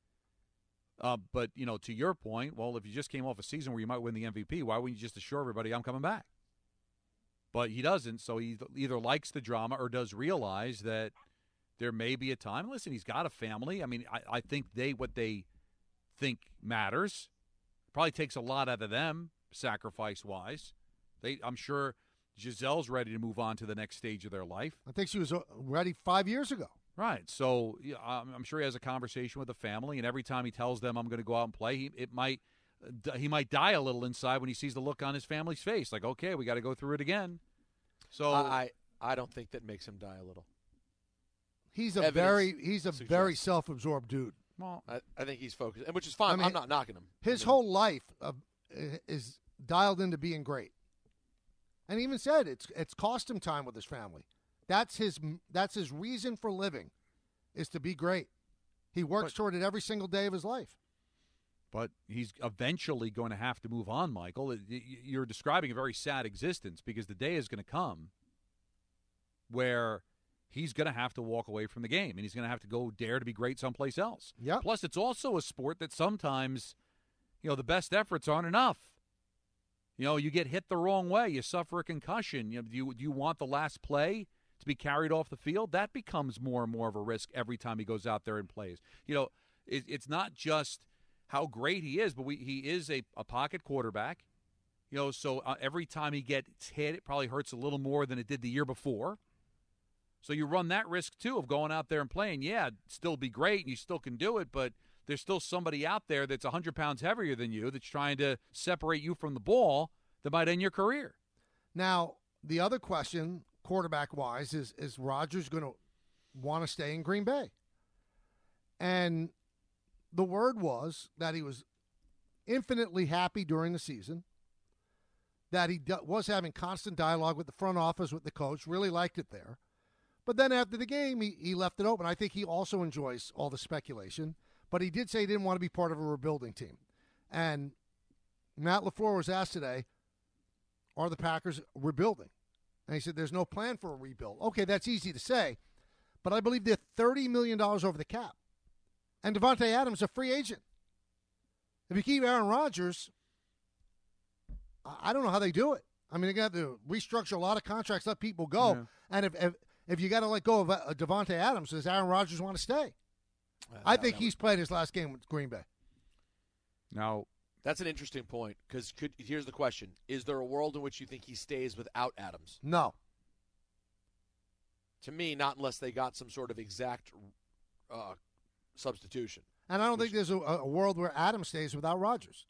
F: Uh, but, you know, to your point, well, if you just came off a season where you might win the M V P, why wouldn't you just assure everybody I'm coming back? But he doesn't, so he either likes the drama or does realize that there may be a time. Listen, he's got a family. I mean, I, I think they what they think matters. Probably takes a lot out of them, sacrifice-wise. They, I'm sure Gisele's ready to move on to the next stage of their life.
E: I think she was ready five years ago.
F: Right. So yeah, I'm, I'm sure he has a conversation with the family, and every time he tells them I'm going to go out and play, he, it might he might die a little inside when he sees the look on his family's face. Like, okay, we got to go through it again. So
G: I I don't think that makes him die a little.
E: He's a
G: Evidence
E: very he's a
G: suggests.
E: very self-absorbed dude.
F: Well,
G: I, I think he's focused, which is fine.
E: I mean,
G: I'm not knocking him.
E: His
G: I mean,
E: whole life uh, is dialed into being great, and he even said it's it's cost him time with his family. That's his that's his reason for living, is to be great. He works
F: but,
E: toward it every single day of his life.
F: But he's eventually going to have to move on, Michael. You're describing a very sad existence because the day is going to come where he's going to have to walk away from the game, and he's going to have to go dare to be great someplace else.
E: Yep.
F: Plus, it's also a sport that sometimes, you know, the best efforts aren't enough. You know, you get hit the wrong way, you suffer a concussion. You know, do you, do you want the last play to be carried off the field? That becomes more and more of a risk every time he goes out there and plays. You know, it, it's not just how great he is, but we, he is a, a pocket quarterback. You know, so uh, every time he gets hit, it probably hurts a little more than it did the year before. So you run that risk, too, of going out there and playing. Yeah, still be great, and you still can do it, but there's still somebody out there that's one hundred pounds heavier than you that's trying to separate you from the ball that might end your career.
E: Now, the other question, quarterback-wise, is, is Rodgers going to want to stay in Green Bay? And the word was that he was infinitely happy during the season, that he d- was having constant dialogue with the front office, with the coach, really liked it there. But then after the game, he, he left it open. I think he also enjoys all the speculation, but he did say he didn't want to be part of a rebuilding team. And Matt LaFleur was asked today, are the Packers rebuilding? And he said there's no plan for a rebuild. Okay, that's easy to say, but I believe they're thirty million dollars over the cap. And Devontae Adams is a free agent. If you keep Aaron Rodgers, I don't know how they do it. I mean, they got to restructure a lot of contracts, let people go. Yeah. And if, if if you got to let go of uh, Devontae Adams, does Aaron Rodgers want to stay? Well, I think he's would... played his last game with Green Bay.
F: Now,
G: that's an interesting point because here's the question. Is there a world in which you think he stays without Adams?
E: No.
G: To me, not unless they got some sort of exact uh, substitution.
E: And I don't
G: which...
E: think there's a, a world where Adams stays without Rodgers.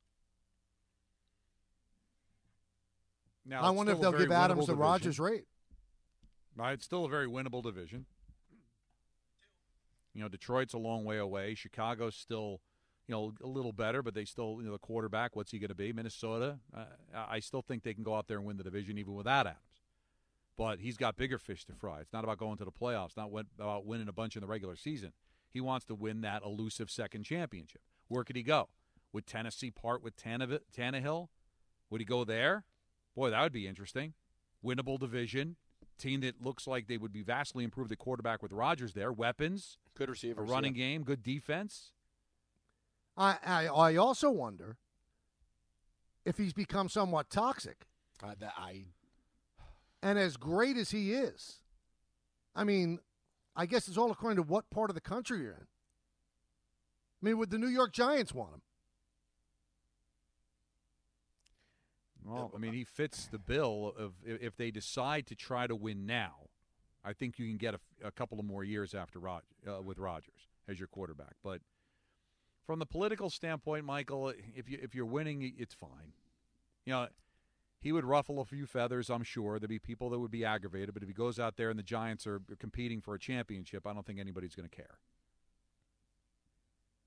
F: Now,
E: I wonder if they'll give Adams the Rodgers rate.
F: It's still a very winnable division. You know, Detroit's a long way away. Chicago's still, you know, a little better, but they still, you know, the quarterback, what's he going to be? Minnesota, uh, I still think they can go out there and win the division even without Adams. But he's got bigger fish to fry. It's not about going to the playoffs, not about winning a bunch in the regular season. He wants to win that elusive second championship. Where could he go? Would Tennessee part with Tannehill? Would he go there? Boy, that would be interesting. Winnable division. Team that looks like they would be vastly improved at quarterback with Rodgers there. Weapons.
G: Good receivers.
F: A running
G: yeah.
F: game. Good defense.
E: I, I I also wonder if he's become somewhat toxic.
G: Uh, that I.
E: And as great as he is, I mean, I guess it's all according to what part of the country you're in. I mean, would the New York Giants want him?
F: Well, I mean, he fits the bill of if they decide to try to win now, I think you can get a, a couple of more years after Rod, uh, with Rodgers as your quarterback. But from the political standpoint, Michael, if you if you're winning, it's fine. You know, he would ruffle a few feathers, I'm sure. There'd be people that would be aggravated. But if he goes out there and the Giants are competing for a championship, I don't think anybody's going to care.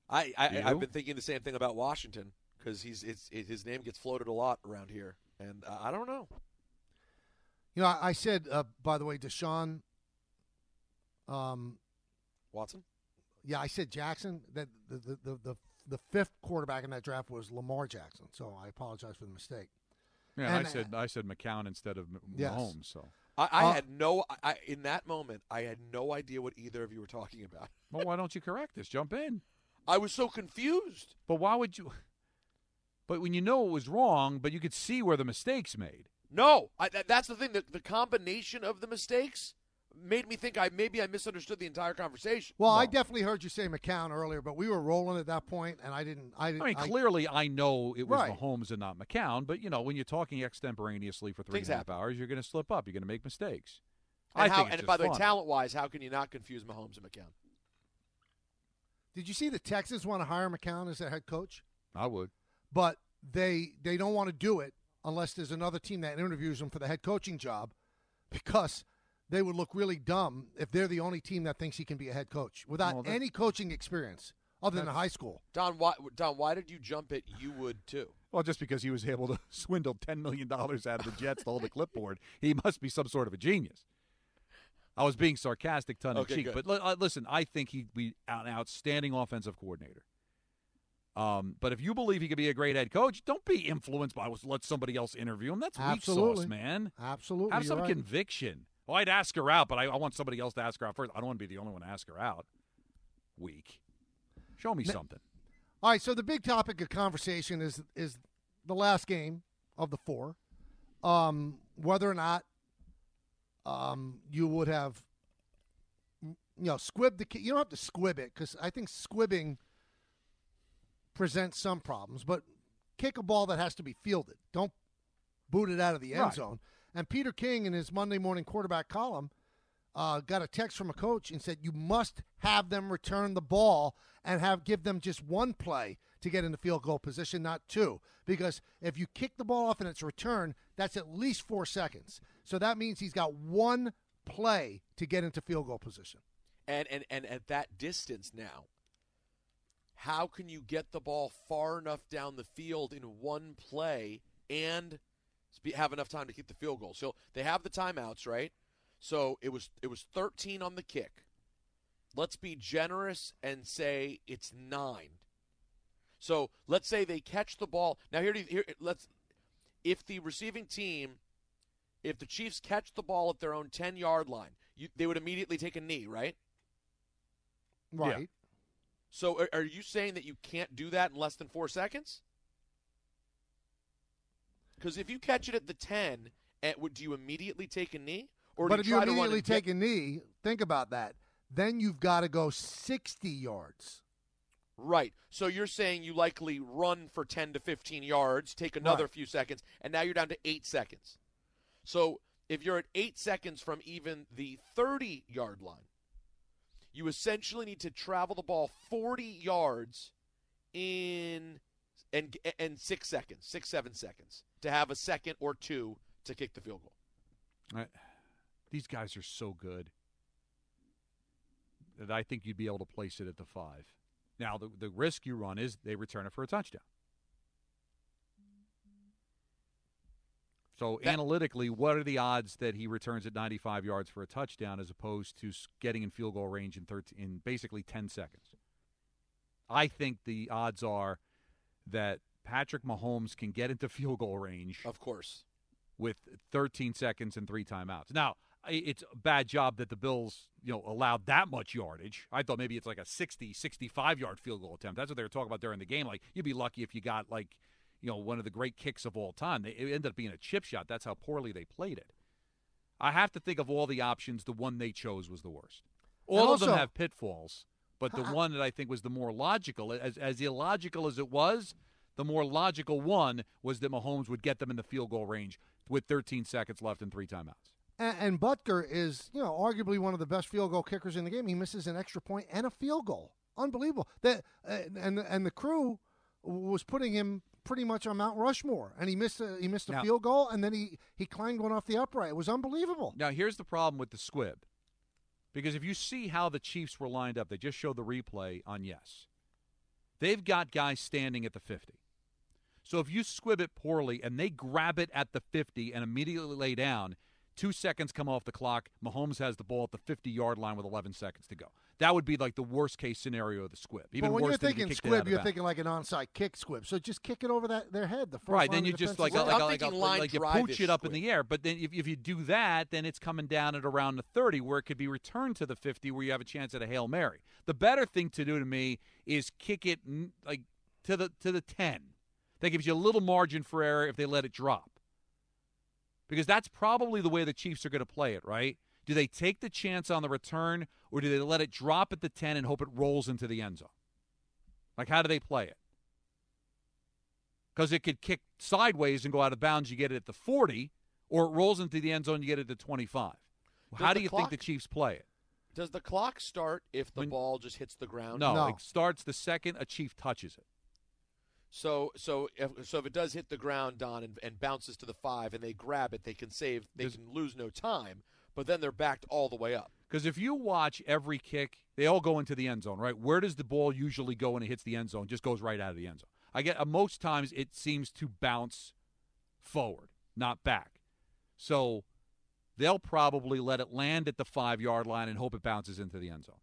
G: I, I
F: You?
G: I've been thinking the same thing about Washington because he's it's, it, his name gets floated a lot around here, and uh, I don't know.
E: You know, I, I said, uh, by the way, Deshaun um,
G: Watson.
E: Yeah, I said Jackson. That the the, the the the fifth quarterback in that draft was Lamar Jackson. So I apologize for the mistake.
F: Yeah,
E: and
F: I said I said McCown instead of M-
E: Yes.
F: Mahomes. So
G: I, I
E: Uh,
G: had no I, in that moment. I had no idea what either of you were talking about.
F: well, why don't you correct this? Jump in.
G: I was so confused.
F: But why would you? But when you know it was wrong, but you could see where the mistakes made.
G: No, I, that, that's the thing. The, the combination of the mistakes made me think I maybe I misunderstood the entire conversation.
E: Well, I definitely heard you say McCown earlier, but we were rolling at that point, and I didn't. I, didn't,
F: I mean, clearly, I know it was
E: Right.
F: Mahomes and not McCown. But you know, when you're talking extemporaneously for three
G: Things
F: and a half
G: happen.
F: hours, you're going to slip up. You're going to make mistakes.
G: And
F: I
G: how,
F: think it's
G: and
F: just
G: by the way,
F: fun.
G: talent-wise, how can you not confuse Mahomes and McCown?
E: Did you see the Texans want to hire McCown as their head coach?
F: I would.
E: But they they don't want to do it unless there's another team that interviews them for the head coaching job, because they would look really dumb if they're the only team that thinks he can be a head coach without
F: Well, that-
E: any coaching experience other than
F: That's-
E: high school.
G: Don, why, Don, why did you jump at you would too?
F: Well, just because he was able to swindle ten million dollars out of the Jets to hold the clipboard, he must be some sort of a genius. I was being sarcastic, tongue in
G: Okay,
F: cheek,
G: good.
F: but li- uh, listen, I think he'd be an outstanding offensive coordinator. Um, but if you believe he could be a great head coach, don't be influenced by let somebody else interview him. That's weak
E: Absolutely.
F: sauce, man.
E: Absolutely,
F: Have
E: you're
F: some
E: right.
F: conviction. Well, I'd ask her out, but I, I want somebody else to ask her out first. I don't want to be the only one to ask her out. Weak. Show me
E: Na-
F: something.
E: All right, so the big topic of conversation is is the last game of the four, um, whether or not um, you would have, you know, squibbed the ki- You don't have to squib it, because I think squibbing presents some problems, but kick a ball that has to be fielded. Don't boot it out of the end
F: Right.
E: zone. And Peter King, in his Monday morning quarterback column, uh, got a text from a coach and said you must have them return the ball and have give them just one play to get into field goal position, not two. Because if you kick the ball off and it's returned, that's at least four seconds. So that means he's got one play to get into field goal position.
G: And and and at that distance now, how can you get the ball far enough down the field in one play and spe- have enough time to kick the field goal? So they have the timeouts, right? So it was it was thirteen on the kick. Let's be generous and say it's nine. So let's say they catch the ball. Now here, here let's if the receiving team, if the Chiefs catch the ball at their own ten-yard line, you, they would immediately take a knee, right?
E: Right.
F: Yeah.
G: So are, are you saying that you can't do that in less than four seconds? Because if you catch it at the ten, at, would do you immediately take a knee? Or
E: But
G: do
E: if
G: you
E: you
G: try to run
E: immediately
G: and get-
E: take a knee, think about that. Then you've got to go sixty yards.
G: Right. So you're saying you likely run for ten to fifteen yards, take another
E: Right.
G: few seconds, and now you're down to eight seconds. So if you're at eight seconds from even the thirty-yard line, you essentially need to travel the ball forty yards in and and six seconds, six, seven seconds to have a second or two to kick the field goal.
F: I, these guys are so good that I think you'd be able to place it at the five. Now, the, the risk you run is they return it for a touchdown. So
G: That-
F: analytically, what are the odds that he returns at ninety-five yards for a touchdown as opposed to s- getting in field goal range in thirteen, in basically ten seconds? I think the odds are that Patrick Mahomes can get into field goal range.
G: Of course.
F: With thirteen seconds and three timeouts. Now, i- it's a bad job that the Bills, you know, allowed that much yardage. I thought maybe it's like a sixty, sixty-five-yard field goal attempt. That's what they were talking about during the game. Like, you'd be lucky if you got, like, you know, one of the great kicks of all time. They, it ended up being a chip shot. That's how poorly they played it. I have to think of all the options. The one they chose was the worst. All
E: And
F: of them
E: also-
F: have pitfalls, but the
E: I-
F: one that I think was the more logical, as, as illogical as it was, the more logical one was that Mahomes would get them in the field goal range with thirteen seconds left and three timeouts.
E: And, and Butker is, you know, arguably one of the best field goal kickers in the game. He misses an extra point and a field goal. Unbelievable. That uh, and and the crew was putting him pretty much on Mount Rushmore, and he missed a, he missed a
F: Now-
E: field goal, and then he he clanged one off the upright. It was unbelievable.
F: Now, here's the problem with the squib. Because if you see how the Chiefs were lined up, they just showed the replay on Yes. they've got guys standing at the fifty. So if you squib it poorly and they grab it at the fifty and immediately lay down, two seconds come off the clock, Mahomes has the ball at the fifty-yard line with eleven seconds to go. That would be like the worst-case scenario of the squib. Even
E: but when
F: worse
E: you're
F: than
E: thinking squib, you're thinking like an onside kick squib. So just kick it over that their head. The first
F: right,
E: line
F: then you
E: of
F: just
E: defense
F: like
E: is
F: a, like,
E: out.
F: a, like, a, like, like you pooch it up
G: squib.
F: in the air. But then if, if you do that, then it's coming down at around the thirty, where it could be returned to the fifty, where you have a chance at a Hail Mary. The better thing to do to me is kick it like to the to the ten. That gives you a little margin for error if they let it drop. Because that's probably the way the Chiefs are going to play it, right? Do they take the chance on the return, or do they let it drop at the ten and hope it rolls into the end zone? Like, how do they play it? Because it could kick sideways and go out of bounds, you get it at the forty, or it rolls into the end zone, you get it at the twenty-five.
G: Does
F: How
G: the
F: do you
G: clock-
F: think the Chiefs play it?
G: Does the clock start if the
F: When-
G: ball just hits the ground?
F: No,
E: No.
F: it starts the second a Chief touches it.
G: So, so if so, if it does hit the ground, Don, and, and bounces to the five, and they grab it, they can save. They
F: Does-
G: can lose no time, but then they're backed all the way up.
F: Because if you watch every kick, they all go into the end zone, right? Where does the ball usually go when it hits the end zone? It just goes right out of the end zone. I get uh, most times it seems to bounce forward, not back. So they'll probably let it land at the five-yard line and hope it bounces into the end zone.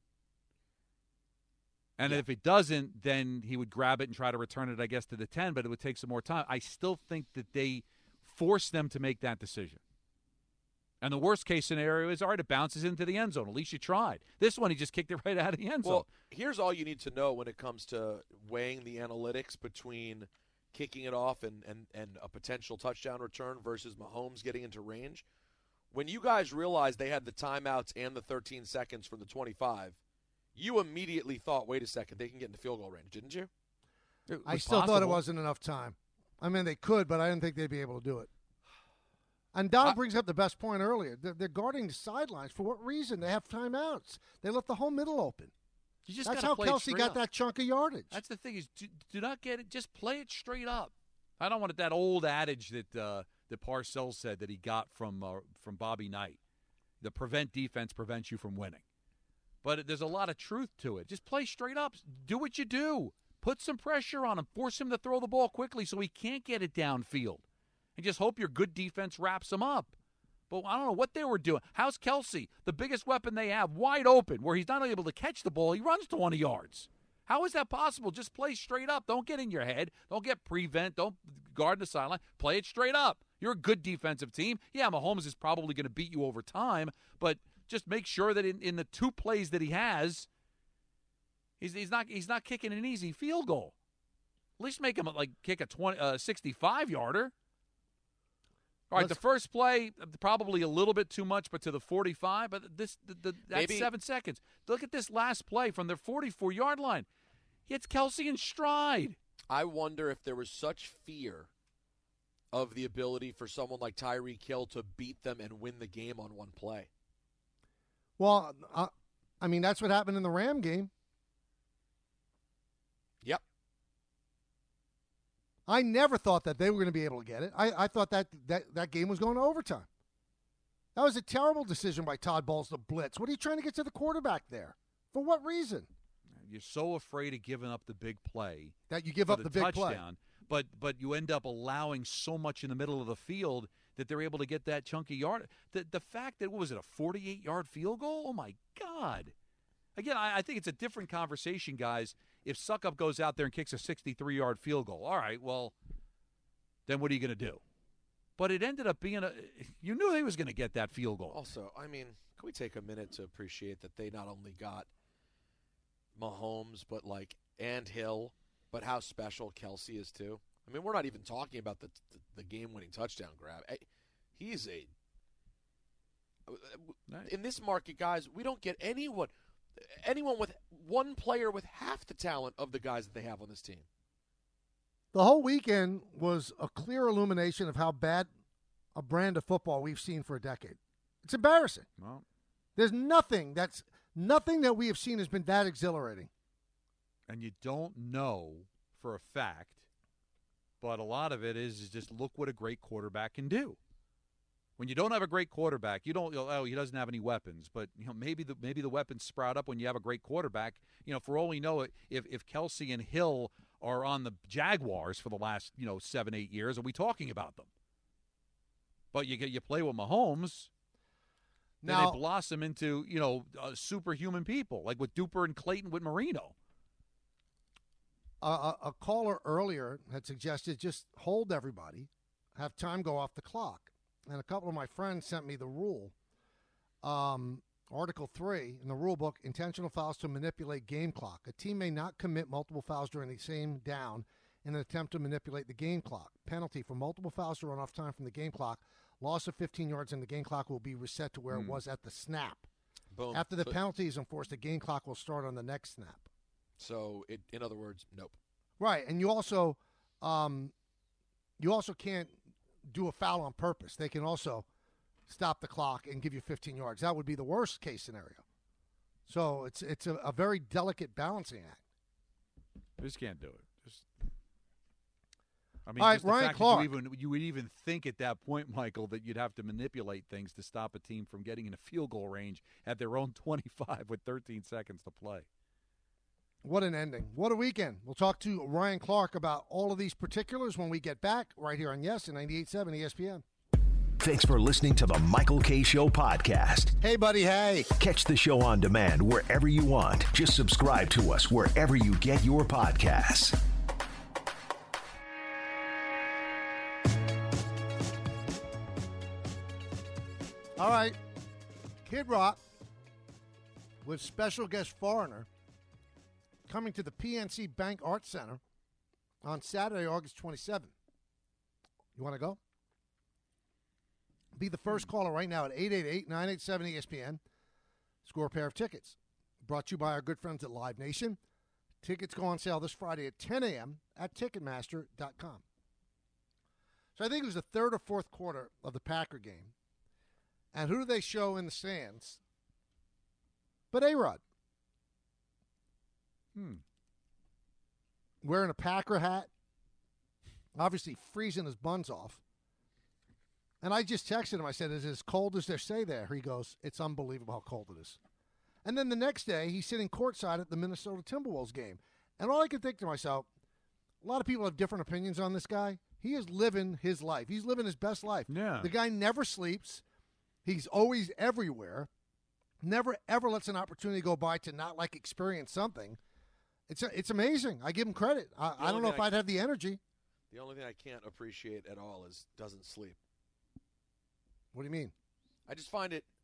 F: And
G: Yeah.
F: if it doesn't, then he would grab it and try to return it, I guess, to the ten, but it would take some more time. I still think that they force them to make that decision. And the worst-case scenario is, all right, it bounces into the end zone. At least you tried. This one, he just kicked it right out of the end zone.
G: Well, here's all you need to know when it comes to weighing the analytics between kicking it off and, and, and a potential touchdown return versus Mahomes getting into range. When you guys realized they had the timeouts and the thirteen seconds from the twenty-five, you immediately thought, wait a second, they can get into field goal range, didn't you?
F: It
E: I
F: was
E: still thought it
F: possible.
E: wasn't enough time. I mean, they could, but I didn't think they'd be able to do it. And Don
F: I-
E: brings up the best point earlier. They're, they're guarding the sidelines. For what reason? They have timeouts. They left the whole middle open.
F: You just
E: That's
F: gotta
E: how
F: play it
E: Kelsey
F: straight
E: got
F: up.
E: that chunk of yardage.
F: That's the thing is, do, do not get it. Just play it straight up. I don't want it, that old adage that uh, that Parcells said that he got from uh, from Bobby Knight. The prevent defense prevents you from winning. But there's a lot of truth to it. Just play straight up. Do what you do. Put some pressure on him. Force him to throw the ball quickly so he can't get it downfield. And just hope your good defense wraps him up. But I don't know what they were doing. How's Kelsey, the biggest weapon they have, wide open, where he's not able to catch the ball, he runs twenty yards. How is that possible? Just play straight up. Don't get in your head. Don't get prevent. Don't guard the sideline. Play it straight up. You're a good defensive team. Yeah, Mahomes is probably going to beat you over time, but just make sure that in, in the two plays that he has, he's, he's not he's not kicking an easy field goal. At least make him like kick a twenty, uh, sixty-five yarder. All right,
E: Let's-
F: the first play, probably a little bit too much, but to the forty-five, but this the, the, that's
G: Maybe-
F: seven seconds. Look at this last play from their forty-four-yard line. He hits Kelsey in stride.
G: I wonder if there was such fear of the ability for someone like Tyreek Hill to beat them and win the game on one play.
E: Well, uh, I mean, that's what happened in the Ram game.
G: Yep.
E: I never thought that they were going to be able to get it. I, I thought that, that that game was going to overtime. That was a terrible decision by Todd Bowles to blitz. What are you trying to get to the quarterback there? For what reason?
F: You're so afraid of giving up the big play
E: That you give
F: for
E: up the, big play.
F: touchdown, but but you end up allowing so much in the middle of the field that they're able to get that chunky yard. The the fact that what was it, a forty-eight-yard field goal? Oh my God! Again, I, I think it's a different conversation, guys. If Suckup goes out there and kicks a sixty-three-yard field goal, all right, well, then what are you going to do? But it ended up being a – you knew he was going to get that field goal.
G: Also, I mean, can we take a minute to appreciate that they not only got Mahomes, but like and Hill, but how special Kelsey is too? I mean, we're not even talking about the the, the game-winning touchdown grab. Eh, He's a – in this market, guys, we don't get anyone – anyone with one player with half the talent of the guys that they have on this team.
E: The whole weekend was a clear illumination of how bad a brand of football we've seen for a decade. It's embarrassing.
F: Well,
E: There's nothing that's nothing that we have seen has been that exhilarating.
F: and you don't know for a fact, but a lot of it is, is just look what a great quarterback can do. When you don't have a great quarterback, you don't. Oh, he doesn't have any weapons, but you know maybe the maybe the weapons sprout up when you have a great quarterback. You know, for all we know, if if Kelsey and Hill are on the Jaguars for the last you know seven eight years, are we talking about them? But you get you play with Mahomes, now then they blossom into you know uh, superhuman people, like with Duper and Clayton with Marino.
E: Uh, a, a caller earlier had suggested just hold everybody, have time go off the clock. And a couple of my friends sent me the rule, um, Article three in the rule book, intentional fouls to manipulate game clock. A team may not commit multiple fouls during the same down in an attempt to manipulate the game clock. Penalty for multiple fouls to run off time from the game clock. Loss of fifteen yards in the game clock will be reset to where mm. it was at the snap.
G: Boom.
E: After the
G: so,
E: penalty is enforced, the game clock will start on the next snap.
G: So, it, in other words, nope.
E: Right, and you also, um, you also can't do a foul on purpose. They can also stop the clock and give you fifteen yards. That would be the worst case scenario. So it's it's a, a very delicate balancing act.
F: You just can't do it. Just, I mean,
E: All right,
F: just the
E: Ryan
F: fact
E: Clark.
F: That you, even, you would even think at that point, Michael, that you'd have to manipulate things to stop a team from getting in a field goal range at their own twenty-five with thirteen seconds to play.
E: What an ending. What a weekend. We'll talk to Ryan Clark about all of these particulars when we get back right here on Yes and ninety-eight point seven E S P N.
B: Thanks for listening to the Michael K. Show podcast.
E: Hey, buddy, hey.
B: Catch the show on demand wherever you want. Just subscribe to us wherever you get your podcasts.
E: All right. Kid Rock with special guest Foreigner coming to the P N C Bank Arts Center on Saturday, August twenty-seventh. You want to go? Be the first caller right now at eight eight eight, nine eight seven, E S P N. Score a pair of tickets. Brought to you by our good friends at Live Nation. Tickets go on sale this Friday at ten a.m. at Ticketmaster dot com. So I think it was the third or fourth quarter of the Packer game. And who do they show in the stands? But A-Rod.
F: Hmm.
E: Wearing a Packer hat. Obviously freezing his buns off. And I just texted him. I said, is it as cold as they say there? He goes, it's unbelievable how cold it is. And then the next day, he's sitting courtside at the Minnesota Timberwolves game. And all I could think to myself, a lot of people have different opinions on this guy. He is living his life. He's living his best life.
F: Yeah.
E: The guy never sleeps. He's always everywhere. Never, ever lets an opportunity go by to not, like, experience something. It's it's amazing. I give him credit. I, I don't know if I I'd have the energy.
G: The only thing I can't appreciate at all is doesn't sleep.
E: What do you mean?
G: I just find it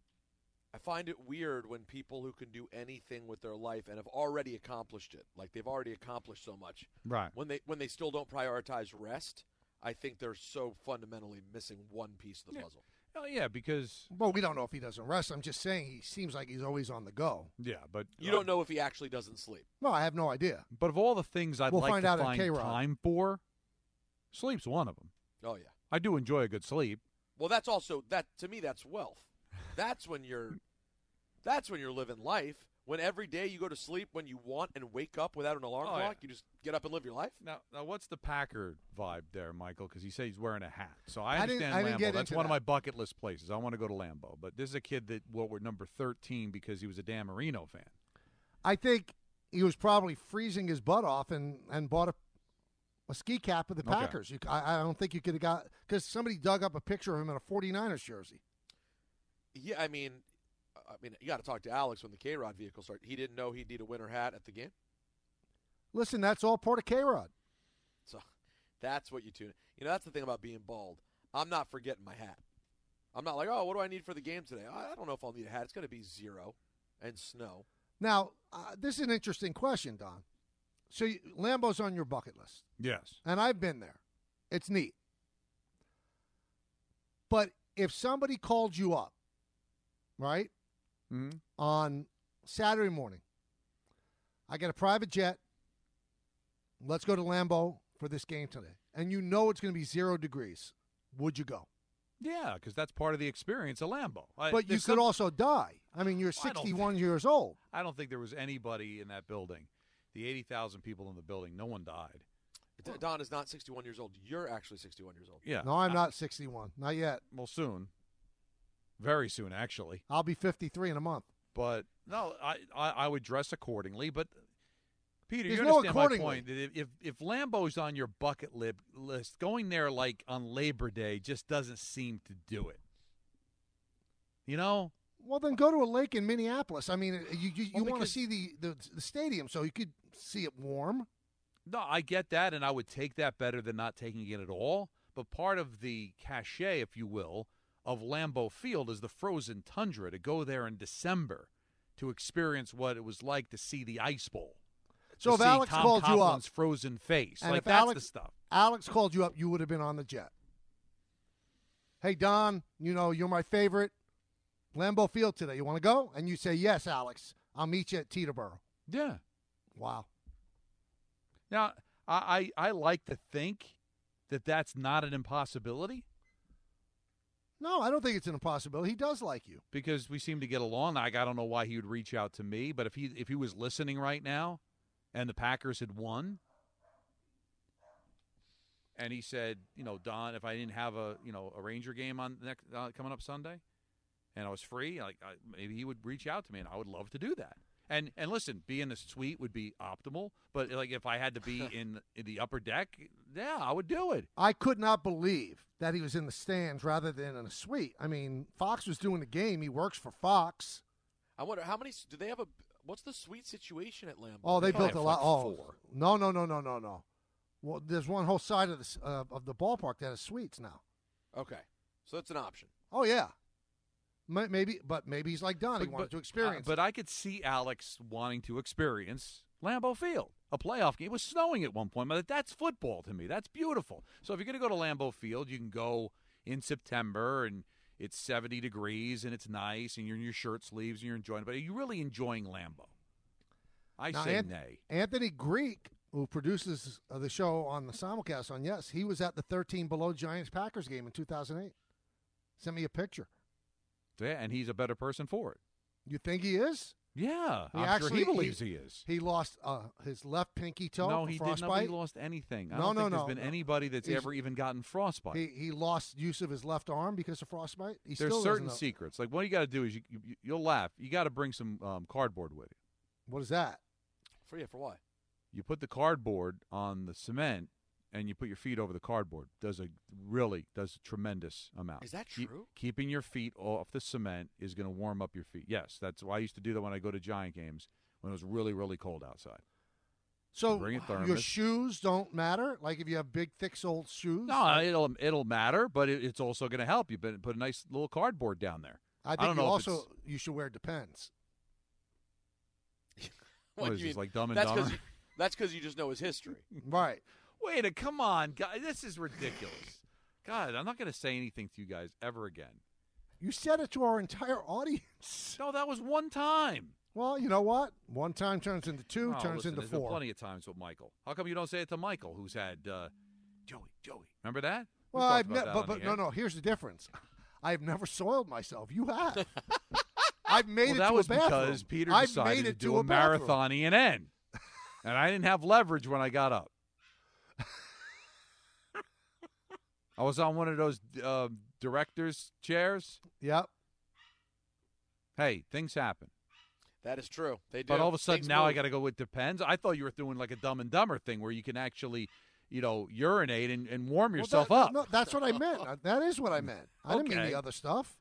G: I find it weird when people who can do anything with their life and have already accomplished it, like they've already accomplished so much.
F: Right.
G: When they when they still don't prioritize rest, I think they're so fundamentally missing one piece of the
F: yeah.
G: puzzle.
F: Oh, yeah, because...
E: Well, we don't know if he doesn't rest. I'm just saying he seems like he's always on the go.
F: Yeah, but...
G: You uh, don't know if he actually doesn't sleep.
E: No, I have no idea.
F: But of all the things I'd
E: we'll
F: like
E: find
F: to
E: out
F: find time for, sleep's one of them.
G: Oh, yeah.
F: I do enjoy a good sleep.
G: Well, that's also... that to me, that's wealth. That's when you're... That's when you're living life. When every day you go to sleep when you want and wake up without an alarm
F: oh,
G: clock,
F: yeah.
G: you just get up and live your life?
F: Now, now what's the Packer vibe there, Michael? Because he says he's wearing a hat. So I
E: I
F: understand
E: didn't- I didn't
F: Lambeau.
E: get
F: That's
E: into
F: one of
E: that.
F: my bucket list places. I want to go to Lambeau. But this is a kid that, well, we're number thirteen because he was a Dan Marino fan.
E: I think he was probably freezing his butt off and, and bought a, a ski cap of the
F: Okay.
E: Packers. You, I, I don't think you could have got – because somebody dug up a picture of him in a forty-niners jersey.
G: Yeah, I mean, I mean, you got to talk to Alex when the K-Rod vehicle started. He didn't know he'd need a winter hat at the game.
E: Listen, that's all part of K-Rod.
G: So that's what you tune. You know, that's the thing about being bald. I'm not forgetting my hat. I'm not like, oh, what do I need for the game today? I don't know if I'll need a hat. It's going to be zero and snow.
E: Now, uh, this is an interesting question, Don. So you, Lambeau's on your bucket list.
F: Yes.
E: And I've been there. It's neat. But if somebody called you up, right,
F: mm-hmm.
E: on Saturday morning, I get a private jet, let's go to Lambeau for this game today, and you know it's going to be zero degrees, would you go?
F: Yeah, because that's part of the experience of Lambeau. I,
E: But you could
F: some,
E: also die. I mean, you're
F: I don't
E: sixty-one
F: think-
E: years old.
F: I don't think there was anybody in that building. The eighty thousand people in the building, no one died.
G: Don is not sixty-one years old. You're actually sixty-one years old.
F: Yeah.
E: No, I'm not sixty-one. Not yet.
F: Well, soon. Very soon, actually.
E: I'll be fifty-three in a month.
F: But, no, I, I, I would dress accordingly. But, Peter,
E: There's
F: you
E: no
F: understand my
E: accordingly.
F: point. That if, if, if Lambeau's on your bucket lib, list, going there, like, on Labor Day just doesn't seem to do it. You know?
E: Well, then go to a lake in Minneapolis. I mean, you you, you
F: Well,
E: want to
F: because-
E: see the, the the stadium so you could see it warm.
F: No, I get that, and I would take that better than not taking it at all. But part of the cachet, if you will, of Lambeau Field is the frozen tundra, to go there in December to experience what it was like to see the Ice Bowl.
E: So
F: to
E: if
F: see
E: Alex
F: Tom
E: called you up,
F: Coughlin's frozen face,
E: and
F: like
E: if
F: that's
E: Alex,
F: the stuff.
E: Alex called you up, you would have been on the jet. Hey, Don, you know, you're my favorite. Lambeau Field today. You want to go? And you say, yes, Alex. I'll meet you at Teterboro.
F: Yeah.
E: Wow.
F: Now, I, I, I like to think that that's not an impossibility.
E: No, I don't think it's an impossibility. He does like you.
F: Because we seem to get along. Like, I don't know why he would reach out to me, but if he if he was listening right now and the Packers had won and he said, you know, Don, if I didn't have a, you know, a Ranger game on next uh, coming up Sunday and I was free, like I, maybe he would reach out to me, and I would love to do that. And and listen, being in the suite would be optimal, but like if I had to be in, in the upper deck, yeah, I would do it.
E: I could not believe that he was in the stands rather than in a suite. I mean, Fox was doing the game. He works for Fox.
G: I wonder how many do they have a? What's the suite situation at Lambeau?
E: Oh, they
G: They
E: built
G: have
E: a lot.
G: like
E: Oh,
G: four.
E: no, no, no, no, no, no. Well, there's one whole side of the uh, of the ballpark that has suites now.
G: Okay, so that's an option.
E: Oh yeah, M- maybe, but maybe he's like Don. He
F: But-
E: wanted
F: but-
E: to experience.
F: uh, but I could see Alex wanting to experience Lambeau Field, a playoff game. It was snowing at one point, but that's football to me. That's beautiful. So if you're going to go to Lambeau Field, you can go in September, and it's seventy degrees, and it's nice, and you're in your shirt sleeves, and you're enjoying it. But are you really enjoying Lambeau? I
E: Now,
F: say
E: An-
F: nay.
E: Anthony Greek, who produces uh, the show on the simulcast on Yes, he was at the thirteen below Giants Packers game in two thousand eight. Sent me a picture.
F: Yeah, and he's a better person for it.
E: You think he is?
F: Yeah,
E: He
F: I'm
E: actually
F: sure he believes he, is.
E: He lost uh, his left pinky toe.
F: No,
E: for
F: he did
E: frostbite.
F: not. He lost anything. I
E: No,
F: don't
E: no,
F: think
E: no,
F: there's been
E: no.
F: anybody that's
E: He's-
F: ever even gotten frostbite.
E: He he lost use of his left arm because of frostbite. He
F: There's
E: still
F: certain
E: doesn't know.
F: secrets. Like what you got to do is you, you you'll laugh. You got to bring some um, cardboard with you.
E: What is that?
G: For you, for why?
F: You put the cardboard on the cement, and you put your feet over the cardboard. Does a really does a tremendous amount.
G: Is that
F: Keep-
G: true?
F: keeping your feet off the cement is going to warm up your feet. Yes, that's why I used to do that when I go to Giant games when it was really really cold outside.
E: So
F: bring a
E: your
F: thermos.
E: shoes don't matter. Like if you have big, thick soled shoes.
F: No,
E: like-
F: it'll it'll matter, but it, it's also going to help you. But put a nice little cardboard down there.
E: I think
F: don't
E: you
F: know if
E: also
F: it's-
E: you should wear Depends.
F: What
G: do
F: is
G: you
F: this,
G: mean?
F: like Dumb and
G: that's
F: Dumber?
G: 'cause you- That's because you just know his history.
E: Right.
F: Wait a come on, guys! This is ridiculous. God, I'm not going to say anything to you guys ever again.
E: You said it to our entire audience.
F: No, that was one time.
E: Well, you know what? One time turns into two,
F: Oh,
E: turns
F: listen,
E: into
F: there's been
E: four.
F: plenty of times with Michael. How come you don't say it to Michael, who's had uh, Joey? Joey, remember that? We
E: Well,
F: talked
E: I've
F: about
E: ne-
F: that
E: but
F: on
E: but
F: the
E: no
F: air.
E: no. Here's the difference. I've never soiled myself. You have. I've made
F: well,
E: it
F: that
E: to
F: was
E: a bathroom.
F: because Peter
E: I've
F: decided
E: made
F: to
E: it
F: do
E: to
F: a,
E: bathroom.
F: marathon E and N, and I didn't have leverage when I got up. I was on one of those uh, directors' chairs.
E: Yep.
F: Hey, things happen.
G: That is true. They do.
F: But all of a sudden
G: Things
F: now I
G: move.
F: got to go with Depends. I thought you were doing like a Dumb and Dumber thing where you can actually, you know, urinate and, and warm
E: Well,
F: yourself
E: that-
F: up.
E: No, that's what I meant. Uh, That is what I meant. I didn't mean
F: Okay.
E: the other stuff.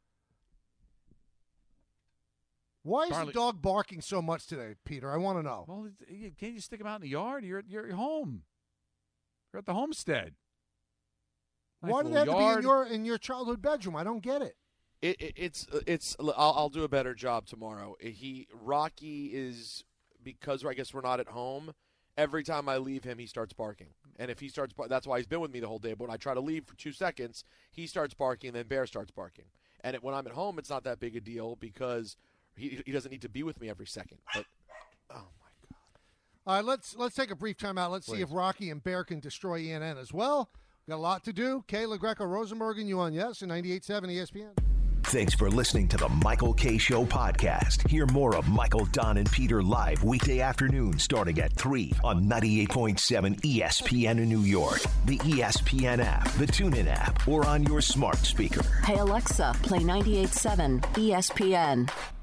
E: Why is
F: Charlie-
E: the dog barking so much today, Peter? I want to know.
F: Well, you- can't you stick them out in the yard? You're you're at home. You're at the homestead. Nice
E: Why do they
F: little
E: have to be in
F: yard.
E: your in your childhood bedroom? I don't get it.
G: It, it, it's it's. I'll, I'll do a better job tomorrow. He Rocky is because I guess we're not at home. Every time I leave him, he starts barking, and if he starts, bar- that's why he's been with me the whole day. But when I try to leave for two seconds, he starts barking, then Bear starts barking. And it, when I'm at home, it's not that big a deal because he he doesn't need to be with me every second. But oh my
E: All right, let's let's take a brief time out. Let's see if Rocky and Bear can destroy E N N as well. Got a lot to do. Kay LaGreca Rosenberg and you on Yes and ninety-eight point seven E S P N.
B: Thanks for listening to the Michael Kay Show podcast. Hear more of Michael, Don, and Peter live weekday afternoon starting at three on ninety-eight point seven E S P N in New York, the E S P N app, the TuneIn app, or on your smart speaker.
C: Hey Alexa, play ninety-eight point seven E S P N.